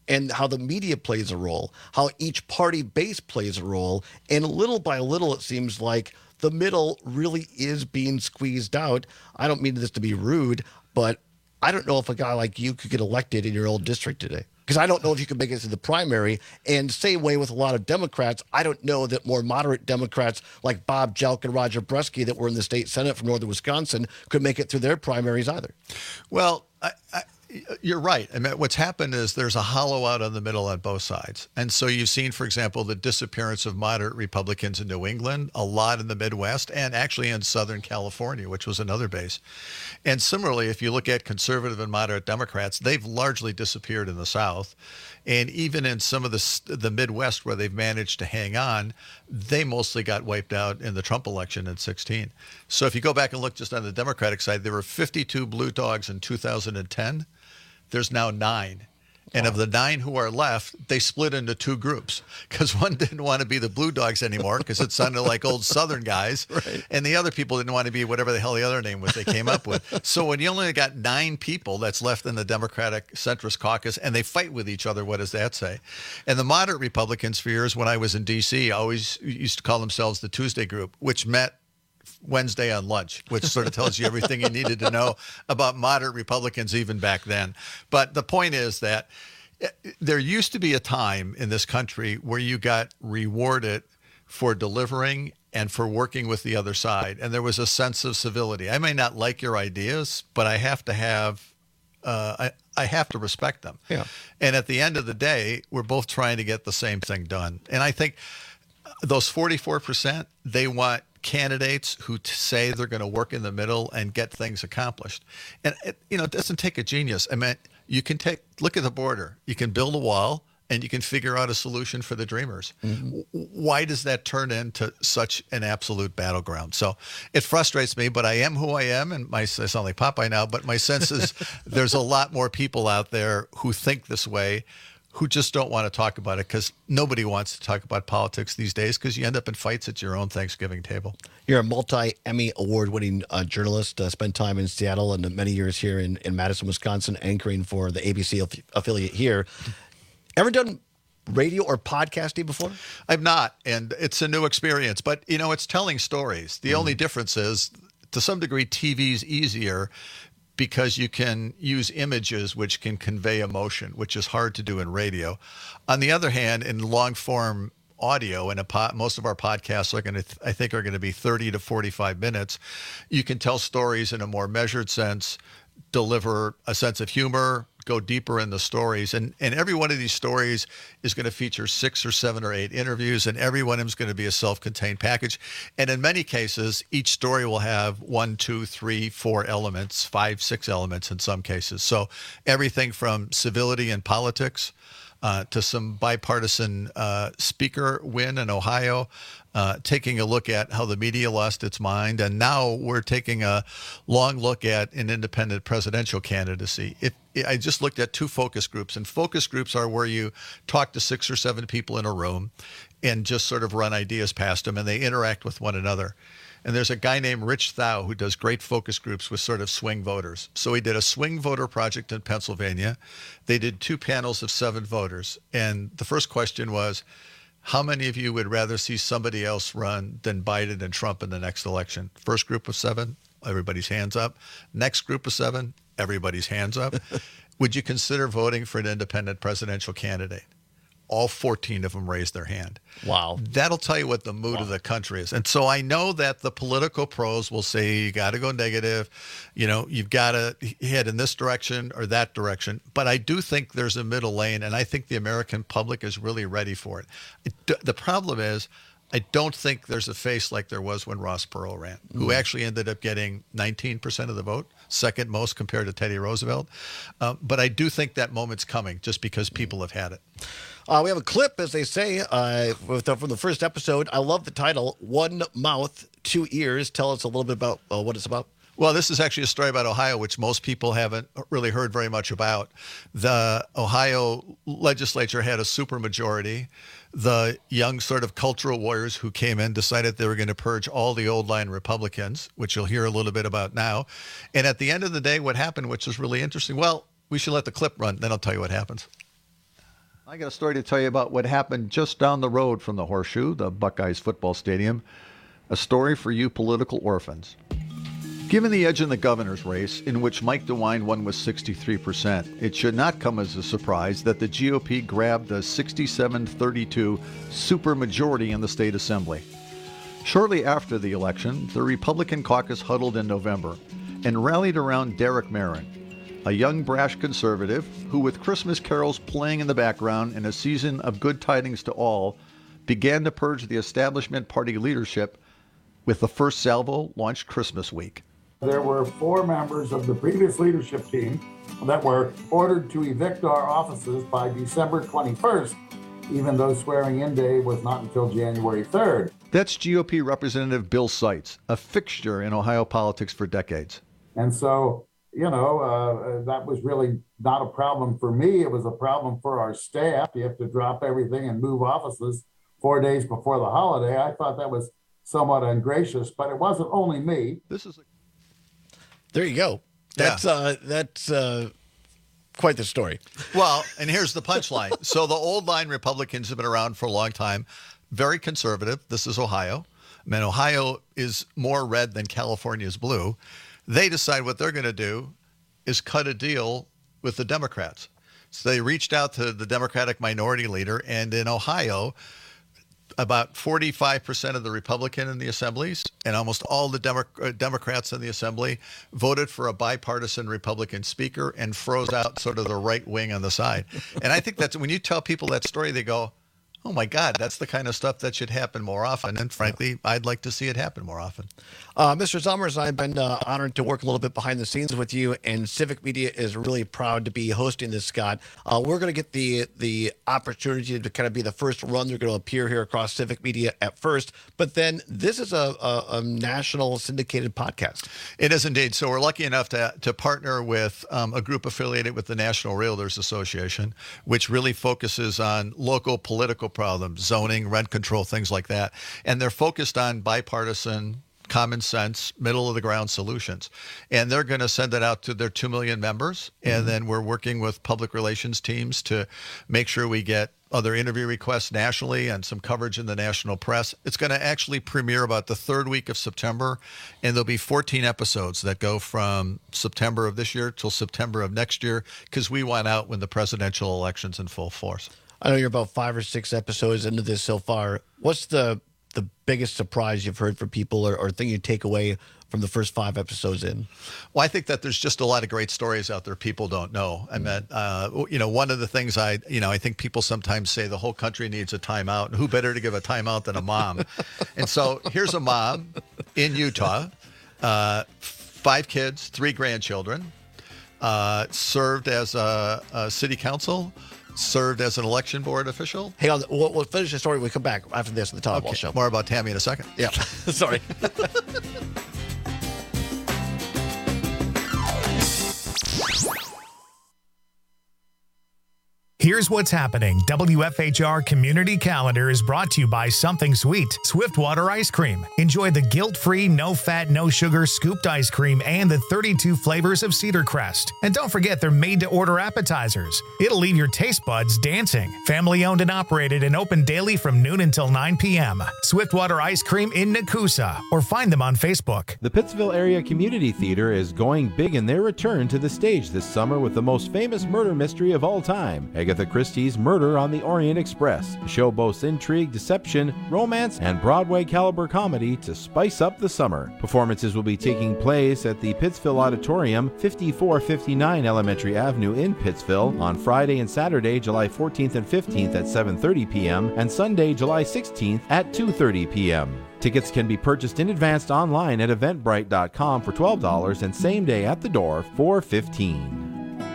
and how the media plays a role, how each party base plays a role. And little by little, it seems like the middle really is being squeezed out. I don't mean this to be rude, but I don't know if a guy like you could get elected in your old district today. Because I don't know if you could make it to the primary. And same way with a lot of Democrats, I don't know that more moderate Democrats like Bob Jelk and Roger Bresky that were in the state Senate from northern Wisconsin could make it through their primaries either.
Well, I, I, you're right. I mean, what's happened is there's a hollow out on the middle on both sides. And so you've seen, for example, the disappearance of moderate Republicans in New England, a lot in the Midwest, and actually in Southern California, which was another base. And similarly, if you look at conservative and moderate Democrats, they've largely disappeared in the South. And even in some of the the Midwest where they've managed to hang on, they mostly got wiped out in the Trump election in sixteen. So if you go back and look just on the Democratic side, there were fifty-two blue dogs in two thousand ten. There's now nine. And of the nine who are left, they split into two groups because one didn't want to be the Blue Dogs anymore because it sounded like old Southern guys. Right. And the other people didn't want to be whatever the hell the other name was they came up with. So when you only got nine people that's left in the Democratic centrist caucus and they fight with each other, what does that say? And the moderate Republicans for years when I was in D C always used to call themselves the Tuesday group, which met Wednesday on lunch, which sort of tells you everything you needed to know about moderate Republicans even back then. But the point is that there used to be a time in this country where you got rewarded for delivering and for working with the other side. And there was a sense of civility. I may not like your ideas, but I have to have, uh, I, I have to respect them.
Yeah.
And at the end of the day, we're both trying to get the same thing done. And I think those forty-four percent, they want candidates who t- say they're going to work in the middle and get things accomplished. And it, you know, it doesn't take a genius. I mean, you can take, look at the border. You can build a wall and you can figure out a solution for the dreamers. Mm-hmm. Why does that turn into such an absolute battleground? So it frustrates me, but I am who I am. And my, I sound like Popeye now, but my sense is there's a lot more people out there who think this way, who just don't want to talk about it because nobody wants to talk about politics these days because you end up in fights at your own Thanksgiving table.
You're a multi-Emmy award-winning uh, journalist, uh, spent time in Seattle and many years here in, in Madison, Wisconsin, anchoring for the A B C aff- affiliate here. Ever done radio or podcasting before?
I've not, and it's a new experience. But, you know, it's telling stories. The mm. only difference is, to some degree, T V's easier because you can use images which can convey emotion, which is hard to do in radio. On the other hand, in long-form audio, and a po- most of our podcasts are going to, I think, are going to be thirty to forty-five minutes. You can tell stories in a more measured sense, deliver a sense of humor, go deeper in the stories. And, and every one of these stories is going to feature six or seven or eight interviews, and every one of them is going to be a self-contained package. And in many cases, each story will have one, two, three, four elements, five, six elements in some cases. So everything from civility and politics uh, to some bipartisan uh, speaker win in Ohio, uh, taking a look at how the media lost its mind. And now we're taking a long look at an independent presidential candidacy. If I just looked at two focus groups, and focus groups are where you talk to six or seven people in a room and just sort of run ideas past them, and they interact with one another. And there's a guy named Rich Thau who does great focus groups with sort of swing voters. So he did a swing voter project in Pennsylvania. They did two panels of seven voters. And the first question was, how many of you would rather see somebody else run than Biden and Trump in the next election? First group of seven, everybody's hands up. Next group of seven, everybody's hands up. Would you consider voting for an independent presidential candidate? All fourteen of them raised their hand.
Wow.
That'll tell you what the mood wow. of the country is. And so I know that the political pros will say, you got to go negative, you know, you've got to head in this direction or that direction. But I do think there's a middle lane, and I think the American public is really ready for it. it the problem is, I don't think there's a face like there was when Ross Perot ran, mm. who actually ended up getting nineteen percent of the vote, second most compared to Teddy Roosevelt. Uh, but I do think that moment's coming just because people have had it.
Uh, we have a clip, as they say, uh, from the first episode. I love the title, One Mouth, Two Ears. Tell us a little bit about uh, what it's about.
Well, this is actually a story about Ohio, which most people haven't really heard very much about. The Ohio legislature had a supermajority. The young sort of cultural warriors who came in decided they were going to purge all the old line Republicans, which you'll hear a little bit about now. And at the end of the day, what happened, which is really interesting, well, we should let the clip run, then I'll tell you what happens. I got a story to tell you about what happened just down the road from the Horseshoe, the Buckeyes football stadium. A story for you political orphans. Given the edge in the governor's race, in which Mike DeWine won with sixty-three percent, it should not come as a surprise that the G O P grabbed a sixty-seven thirty-two supermajority in the state assembly. Shortly after the election, the Republican caucus huddled in November and rallied around Derek Marin, a young brash conservative who, with Christmas carols playing in the background and a season of good tidings to all, began to purge the establishment party leadership with the first salvo launched Christmas week.
There were four members of the previous leadership team that were ordered to evict our offices by December twenty-first, even though swearing-in day was not until January third.
That's G O P Representative Bill Seitz, a fixture in Ohio politics for decades.
And so, you know, uh, that was really not a problem for me. It was a problem for our staff. You have to drop everything and move offices four days before the holiday. I thought that was somewhat ungracious, but it wasn't only me.
This is a-
There you go. That's, yeah. uh, that's uh, quite the story.
Well, and here's the punchline. So the old line Republicans have been around for a long time, very conservative. This is Ohio. I mean, Ohio is more red than California is blue. They decide what they're going to do is cut a deal with the Democrats. So they reached out to the Democratic minority leader, and in Ohio, about forty-five percent of the Republican in the assemblies and almost all the Demo- uh, Democrats in the assembly voted for a bipartisan Republican speaker and froze out sort of the right wing on the side. And I think that's when you tell people that story, they go, oh my God, that's the kind of stuff that should happen more often. And frankly, I'd like to see it happen more often.
Uh, Mister Summers, I've been uh, honored to work a little bit behind the scenes with you, and Civic Media is really proud to be hosting this, Scott. Uh, we're going to get the the opportunity to kind of be the first run. They're going to appear here across Civic Media at first, but then this is a, a, a national syndicated podcast.
It is indeed. So we're lucky enough to, to partner with um, a group affiliated with the National Realtors Association, which really focuses on local political problems, zoning, rent control, things like that. And they're focused on bipartisan, common sense, middle of the ground solutions. And they're going to send it out to their two million members. And mm-hmm. then we're working with public relations teams to make sure we get other interview requests nationally and some coverage in the national press. It's going to actually premiere about the third week of September. And there'll be fourteen episodes that go from September of this year till September of next year, because we went out when the presidential election's in full force.
I know you're about five or six episodes into this so far. What's the the biggest surprise you've heard from people, or, or thing you take away from the first five episodes in?
Well, I think that there's just a lot of great stories out there people don't know. I mean, uh, you know, one of the things I, you know, I think people sometimes say the whole country needs a timeout. And who better to give a timeout than a mom? And so here's a mom in Utah, uh, five kids, three grandchildren, uh, served as a, a city council, served as an election board official.
Hang on, we'll, we'll finish the story when we come back after this in the Tom
okay.
Wall Show.
More about Tammy in a second.
Yeah, sorry.
Here's what's happening. W F H R Community Calendar is brought to you by Something Sweet, Swiftwater Ice Cream. Enjoy the guilt-free, no-fat, no-sugar scooped ice cream and the thirty-two flavors of Cedar Crest. And don't forget they're made-to-order appetizers. It'll leave your taste buds dancing. Family-owned and operated and open daily from noon until nine p.m. Swiftwater Ice Cream in Nakusa, or find them on Facebook.
The Pittsville Area Community Theater is going big in their return to the stage this summer with the most famous murder mystery of all time, Agatha Christie's Murder on the Orient Express. The show boasts intrigue, deception, romance, and Broadway-caliber comedy to spice up the summer. Performances will be taking place at the Pittsville Auditorium, fifty-four fifty-nine Elementary Avenue in Pittsville, on Friday and Saturday, July fourteenth and fifteenth at seven thirty p.m. and Sunday, July sixteenth at two thirty p.m. Tickets can be purchased in advance online at eventbrite dot com for twelve dollars and same day at the door for fifteen dollars.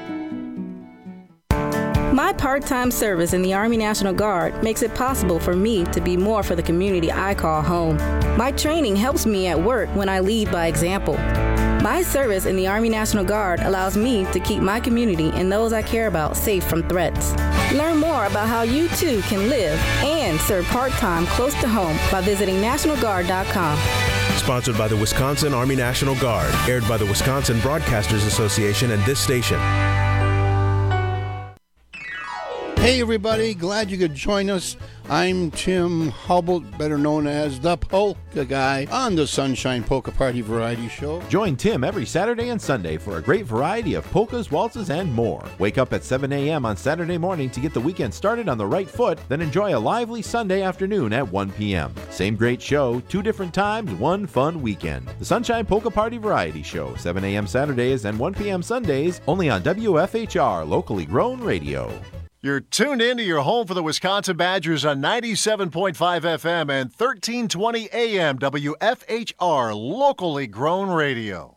My part-time service in the Army National Guard makes it possible for me to be more for the community I call home. My training helps me at work when I lead by example. My service in the Army National Guard allows me to keep my community and those I care about safe from threats. Learn more about how you too can live and serve part-time close to home by visiting national guard dot com.
Sponsored by the Wisconsin Army National Guard, aired by the Wisconsin Broadcasters Association and this station.
Hey everybody, glad you could join us. I'm Tim Hubble, better known as the Polka Guy, on the Sunshine Polka Party Variety Show.
Join Tim every Saturday and Sunday for a great variety of polkas, waltzes, and more. Wake up at seven a.m. on Saturday morning to get the weekend started on the right foot, then enjoy a lively Sunday afternoon at one p.m. Same great show, two different times, one fun weekend. The Sunshine Polka Party Variety Show, seven a.m. Saturdays and one p.m. Sundays, only on W F H R, locally grown radio.
You're tuned in to your home for the Wisconsin Badgers on ninety-seven point five F M and thirteen twenty A M W F H R, locally grown radio.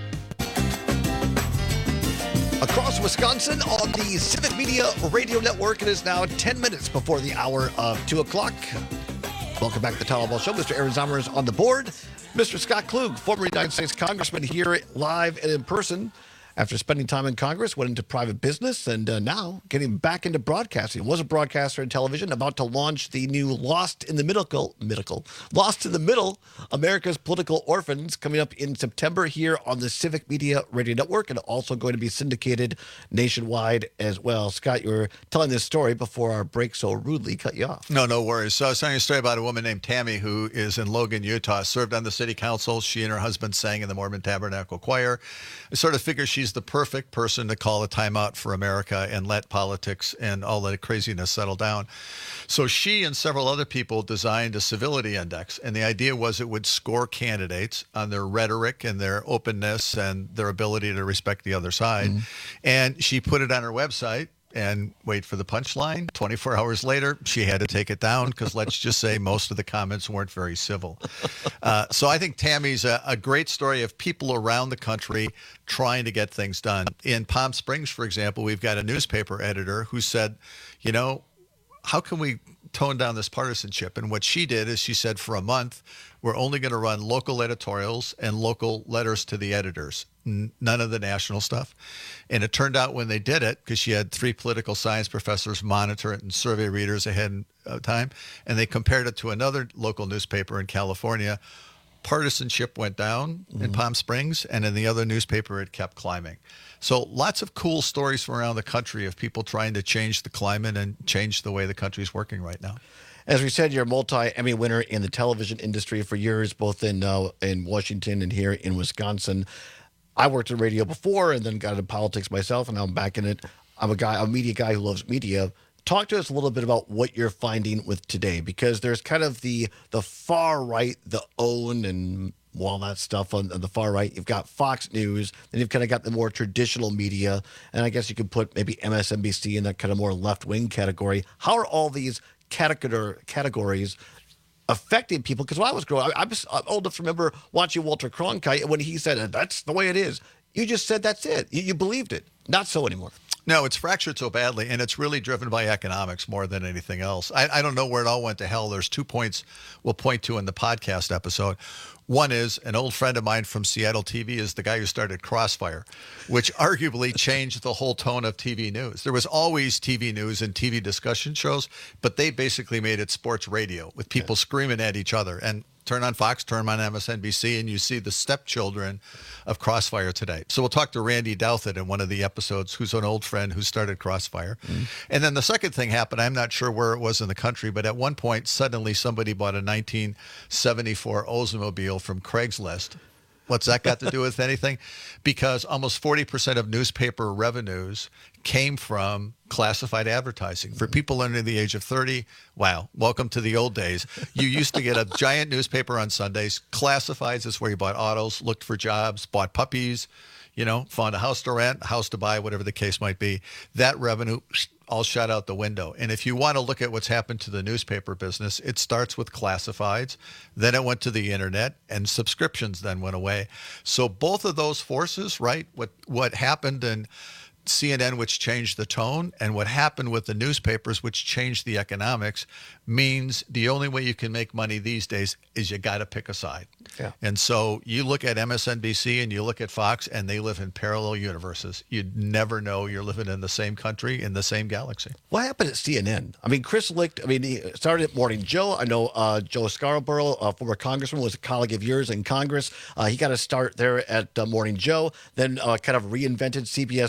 Across Wisconsin on the Civic Media Radio Network, it is now ten minutes before the hour of two o'clock. Welcome back to the Town Hall Show. Mister Aaron Zomer is on the board. Mister Scott Klug, former United States Congressman, here live and in person. After spending time in Congress, went into private business, and uh, now getting back into broadcasting. Was a broadcaster in television, about to launch the new Lost in the Middle, Middle, Lost in the Middle, America's Political Orphans, coming up in September here on the Civic Media Radio Network, and also going to be syndicated nationwide as well. Scott, you were telling this story before our break so rudely cut you off.
No, no worries. So I was telling you a story about a woman named Tammy who is in Logan, Utah, served on the city council. She and her husband sang in the Mormon Tabernacle Choir. I sort of figure she's the perfect person to call a timeout for America and let politics and all that craziness settle down. So she and several other people designed a civility index, and the idea was it would score candidates on their rhetoric and their openness and their ability to respect the other side. Mm-hmm. And she put it on her website. And wait for the punchline. twenty-four hours later, she had to take it down because let's just say most of the comments weren't very civil. Uh, so I think Tammy's a, a great story of people around the country trying to get things done. In Palm Springs, for example, we've got a newspaper editor who said, you know, how can we tone down this partisanship? And what she did is she said, for a month, we're only going to run local editorials and local letters to the editors, n- none of the national stuff. And it turned out when they did it, because she had three political science professors monitor it and survey readers ahead of time, and they compared it to another local newspaper in California, partisanship went down mm-hmm. in Palm Springs, and in the other newspaper, it kept climbing. So lots of cool stories from around the country of people trying to change the climate and change the way the country's working right now.
As we said, you're a multi-Emmy winner in the television industry for years, both in uh, in Washington and here in Wisconsin. I worked in radio before and then got into politics myself, and now I'm back in it. I'm a guy, a media guy who loves media. Talk to us a little bit about what you're finding with today, because there's kind of the the far right, the OWN and all that stuff on, on the far right. You've got Fox News, then you've kind of got the more traditional media, and I guess you could put maybe M S N B C in that kind of more left-wing category. How are all these category categories affecting people? Because when I was growing up, I'm old enough to remember watching Walter Cronkite, and when he said, that's the way it is, you just said that's it. You, you believed it. Not so anymore.
No, it's fractured so badly, and it's really driven by economics more than anything else. I, I don't know where it all went to hell. There's two points we'll point to in the podcast episode. One is an old friend of mine from Seattle T V is the guy who started Crossfire, which arguably changed the whole tone of T V news. There was always T V news and T V discussion shows, but they basically made it sports radio with people screaming at each other. And turn on Fox, turn on M S N B C, and you see the stepchildren of Crossfire today. So we'll talk to Randy Douthit in one of the episodes, who's an old friend who started Crossfire. Mm-hmm. And then the second thing happened, I'm not sure where it was in the country, but at one point, suddenly somebody bought a nineteen seventy-four Oldsmobile from Craigslist. What's that got to do with anything? Because almost forty percent of newspaper revenues came from classified advertising. For people under the age of thirty, wow, welcome to the old days. You used to get a giant newspaper on Sundays. Classifieds is where you bought autos, looked for jobs, bought puppies, you know, found a house to rent, a house to buy, whatever the case might be. That revenue all shot out the window. And if you want to look at what's happened to the newspaper business, it starts with classifieds, then it went to the internet, and subscriptions then went away. So both of those forces, right, what what happened in C N N, which changed the tone, and what happened with the newspapers, which changed the economics, means the only way you can make money these days is you got to pick a side. Yeah. And so you look at M S N B C and you look at Fox, and they live in parallel universes. You'd never know you're living in the same country, in the same galaxy.
What happened at C N N? I mean, Chris Licht, I mean, he started at Morning Joe. I know uh, Joe Scarborough, a former congressman, was a colleague of yours in Congress. Uh, he got a start there at uh, Morning Joe, then uh, kind of reinvented C B S This Morning.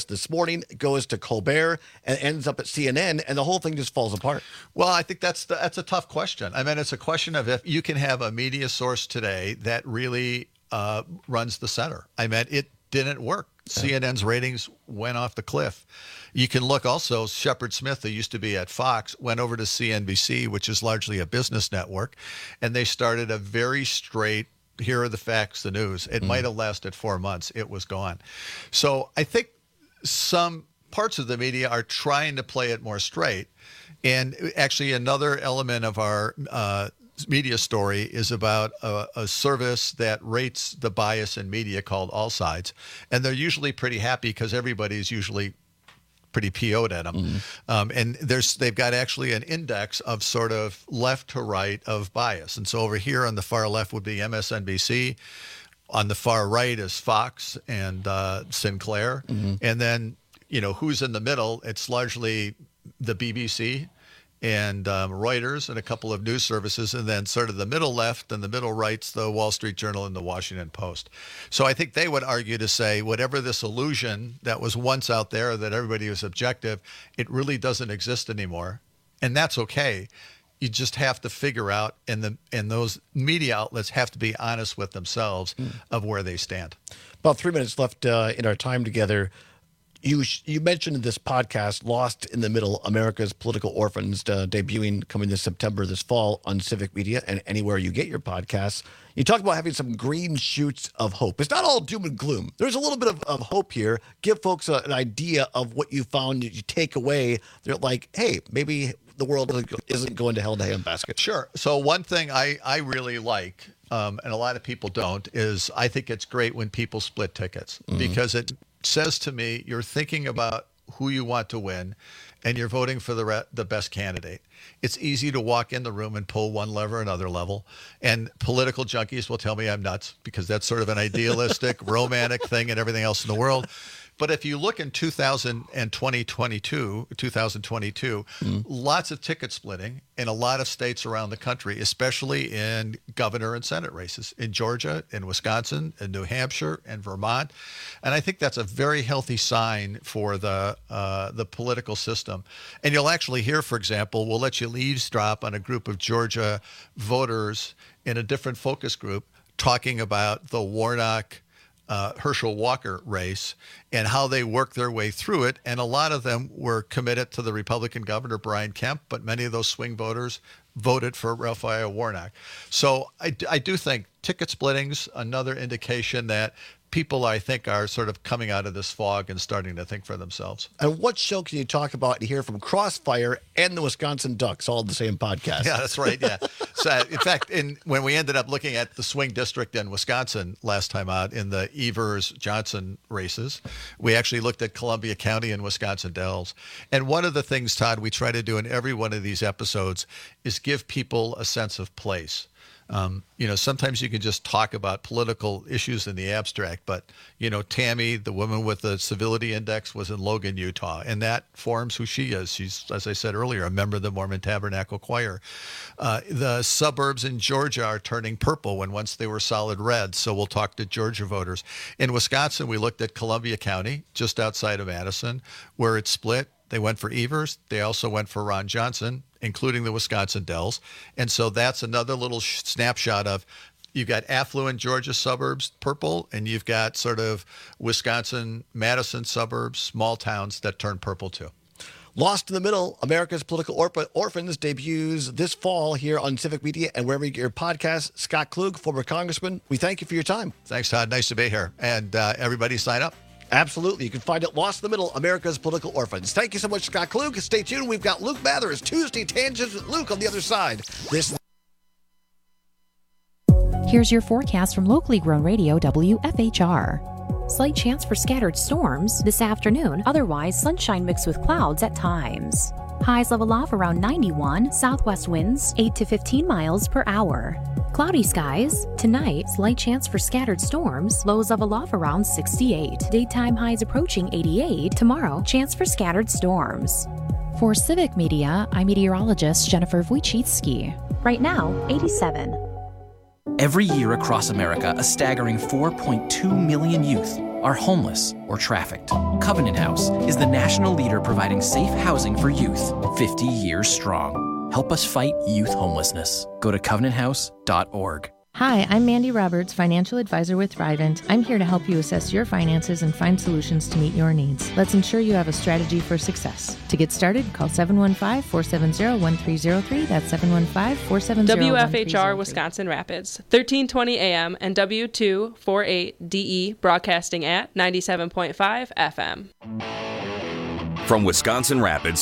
Morning goes to Colbert and ends up at C N N, and the whole thing just falls apart.
Well, I think that's the, that's a tough question. I mean, it's a question of if you can have a media source today that really uh, runs the center. I mean, it didn't work. C N N's ratings went off the cliff. You can look also, Shepard Smith, who used to be at Fox, went over to C N B C, which is largely a business network, and they started a very straight, here are the facts, the news. It mm. might have lasted four months. It was gone. So I think some parts of the media are trying to play it more straight. And actually another element of our uh, media story is about a, a service that rates the bias in media called All Sides. And they're usually pretty happy because everybody's usually pretty P O'd at them. Mm-hmm. Um, and there's they've got actually an index of sort of left to right of bias. And so over here on the far left would be M S N B C. On the far right is Fox and uh, Sinclair. Mm-hmm. And then, you know, who's in the middle? It's largely the B B C and um, Reuters and a couple of news services, and then sort of the middle left and the middle right's the Wall Street Journal and the Washington Post. So I think they would argue to say whatever this illusion that was once out there that everybody was objective, it really doesn't exist anymore. And that's okay. You just have to figure out, and the and those media outlets have to be honest with themselves mm. of where they stand.
About three minutes left uh, in our time together. You you mentioned in this podcast, Lost in the Middle, America's Political Orphans, uh, debuting coming this September, this fall on Civic Media and anywhere you get your podcasts. You talked about having some green shoots of hope. It's not all doom and gloom. There's a little bit of, of hope here. Give folks a, an idea of what you found that you take away. They're like, hey, maybe the world isn't going to hell in a handbasket.
Sure. So one thing I, I really like, um, and a lot of people don't, is I think it's great when people split tickets mm-hmm. because it says to me you're thinking about who you want to win and you're voting for the re- the best candidate. It's easy to walk in the room and pull one lever, another level. And political junkies will tell me I'm nuts because that's sort of an idealistic, romantic thing and everything else in the world. But if you look in two thousand twenty, twenty-two, two thousand twenty-two, mm. lots of ticket splitting in a lot of states around the country, especially in governor and Senate races in Georgia, in Wisconsin, in New Hampshire, and Vermont. And I think that's a very healthy sign for the uh, the political system. And you'll actually hear, for example, we'll let you eavesdrop on a group of Georgia voters in a different focus group talking about the Warnock Uh, Herschel Walker race and how they worked their way through it. And a lot of them were committed to the Republican governor, Brian Kemp, but many of those swing voters voted for Raphael Warnock. So I, I do think ticket splitting's another indication that people, I think, are sort of coming out of this fog and starting to think for themselves.
And what show can you talk about and hear from Crossfire and the Wisconsin Ducks, all in the same podcast?
Yeah, that's right. Yeah. So, in fact, in when we ended up looking at the swing district in Wisconsin last time out in the Evers-Johnson races, we actually looked at Columbia County and Wisconsin Dells. And one of the things, Todd, we try to do in every one of these episodes is give people a sense of place. Um, you know, sometimes you can just talk about political issues in the abstract, but, you know, Tammy, the woman with the civility index, was in Logan, Utah, and that forms who she is. She's, as I said earlier, a member of the Mormon Tabernacle Choir. Uh, the suburbs in Georgia are turning purple when once they were solid red, so we'll talk to Georgia voters. In Wisconsin, we looked at Columbia County, just outside of Madison, where it's split. They went for Evers. They also went for Ron Johnson, including the Wisconsin Dells. And so that's another little sh- snapshot of you've got affluent Georgia suburbs, purple, and you've got sort of Wisconsin, Madison suburbs, small towns that turn purple too.
Lost in the Middle, America's Political Orph- Orphans debuts this fall here on Civic Media and wherever you get your podcast. Scott Klug, former congressman, we thank you for your time.
Thanks, Todd. Nice to be here. And uh, everybody sign up.
Absolutely. You can find it, Lost in the Middle, America's Political Orphans. Thank you so much, Scott Klug. Stay tuned. We've got Luke Mathers, Tuesday Tangents with Luke on the other side. This.
Here's your forecast from locally grown radio W F H R. Slight chance for scattered storms this afternoon, otherwise sunshine mixed with clouds at times. Highs level off around ninety-one, southwest winds eight to fifteen miles per hour. Cloudy skies. Tonight, slight chance for scattered storms. Lows level off around sixty-eight. Daytime highs approaching eighty-eight. Tomorrow, chance for scattered storms. For Civic Media, I'm meteorologist Jennifer Wojcicki. Right now, eighty-seven.
Every year across America, a staggering four point two million youth are homeless or trafficked. Covenant House is the national leader providing safe housing for youth, fifty years strong. Help us fight youth homelessness. Go to covenant house dot org.
Hi, I'm Mandy Roberts, financial advisor with Thrivent. I'm here to help you assess your finances and find solutions to meet your needs. Let's ensure you have a strategy for success. To get started, call seven one five, four seven zero, one three zero three. That's seven one five, four seven zero, one three zero three.
W F H R Wisconsin Rapids, thirteen twenty A M and W two forty-eight D E, broadcasting at ninety-seven point five F M.
From Wisconsin Rapids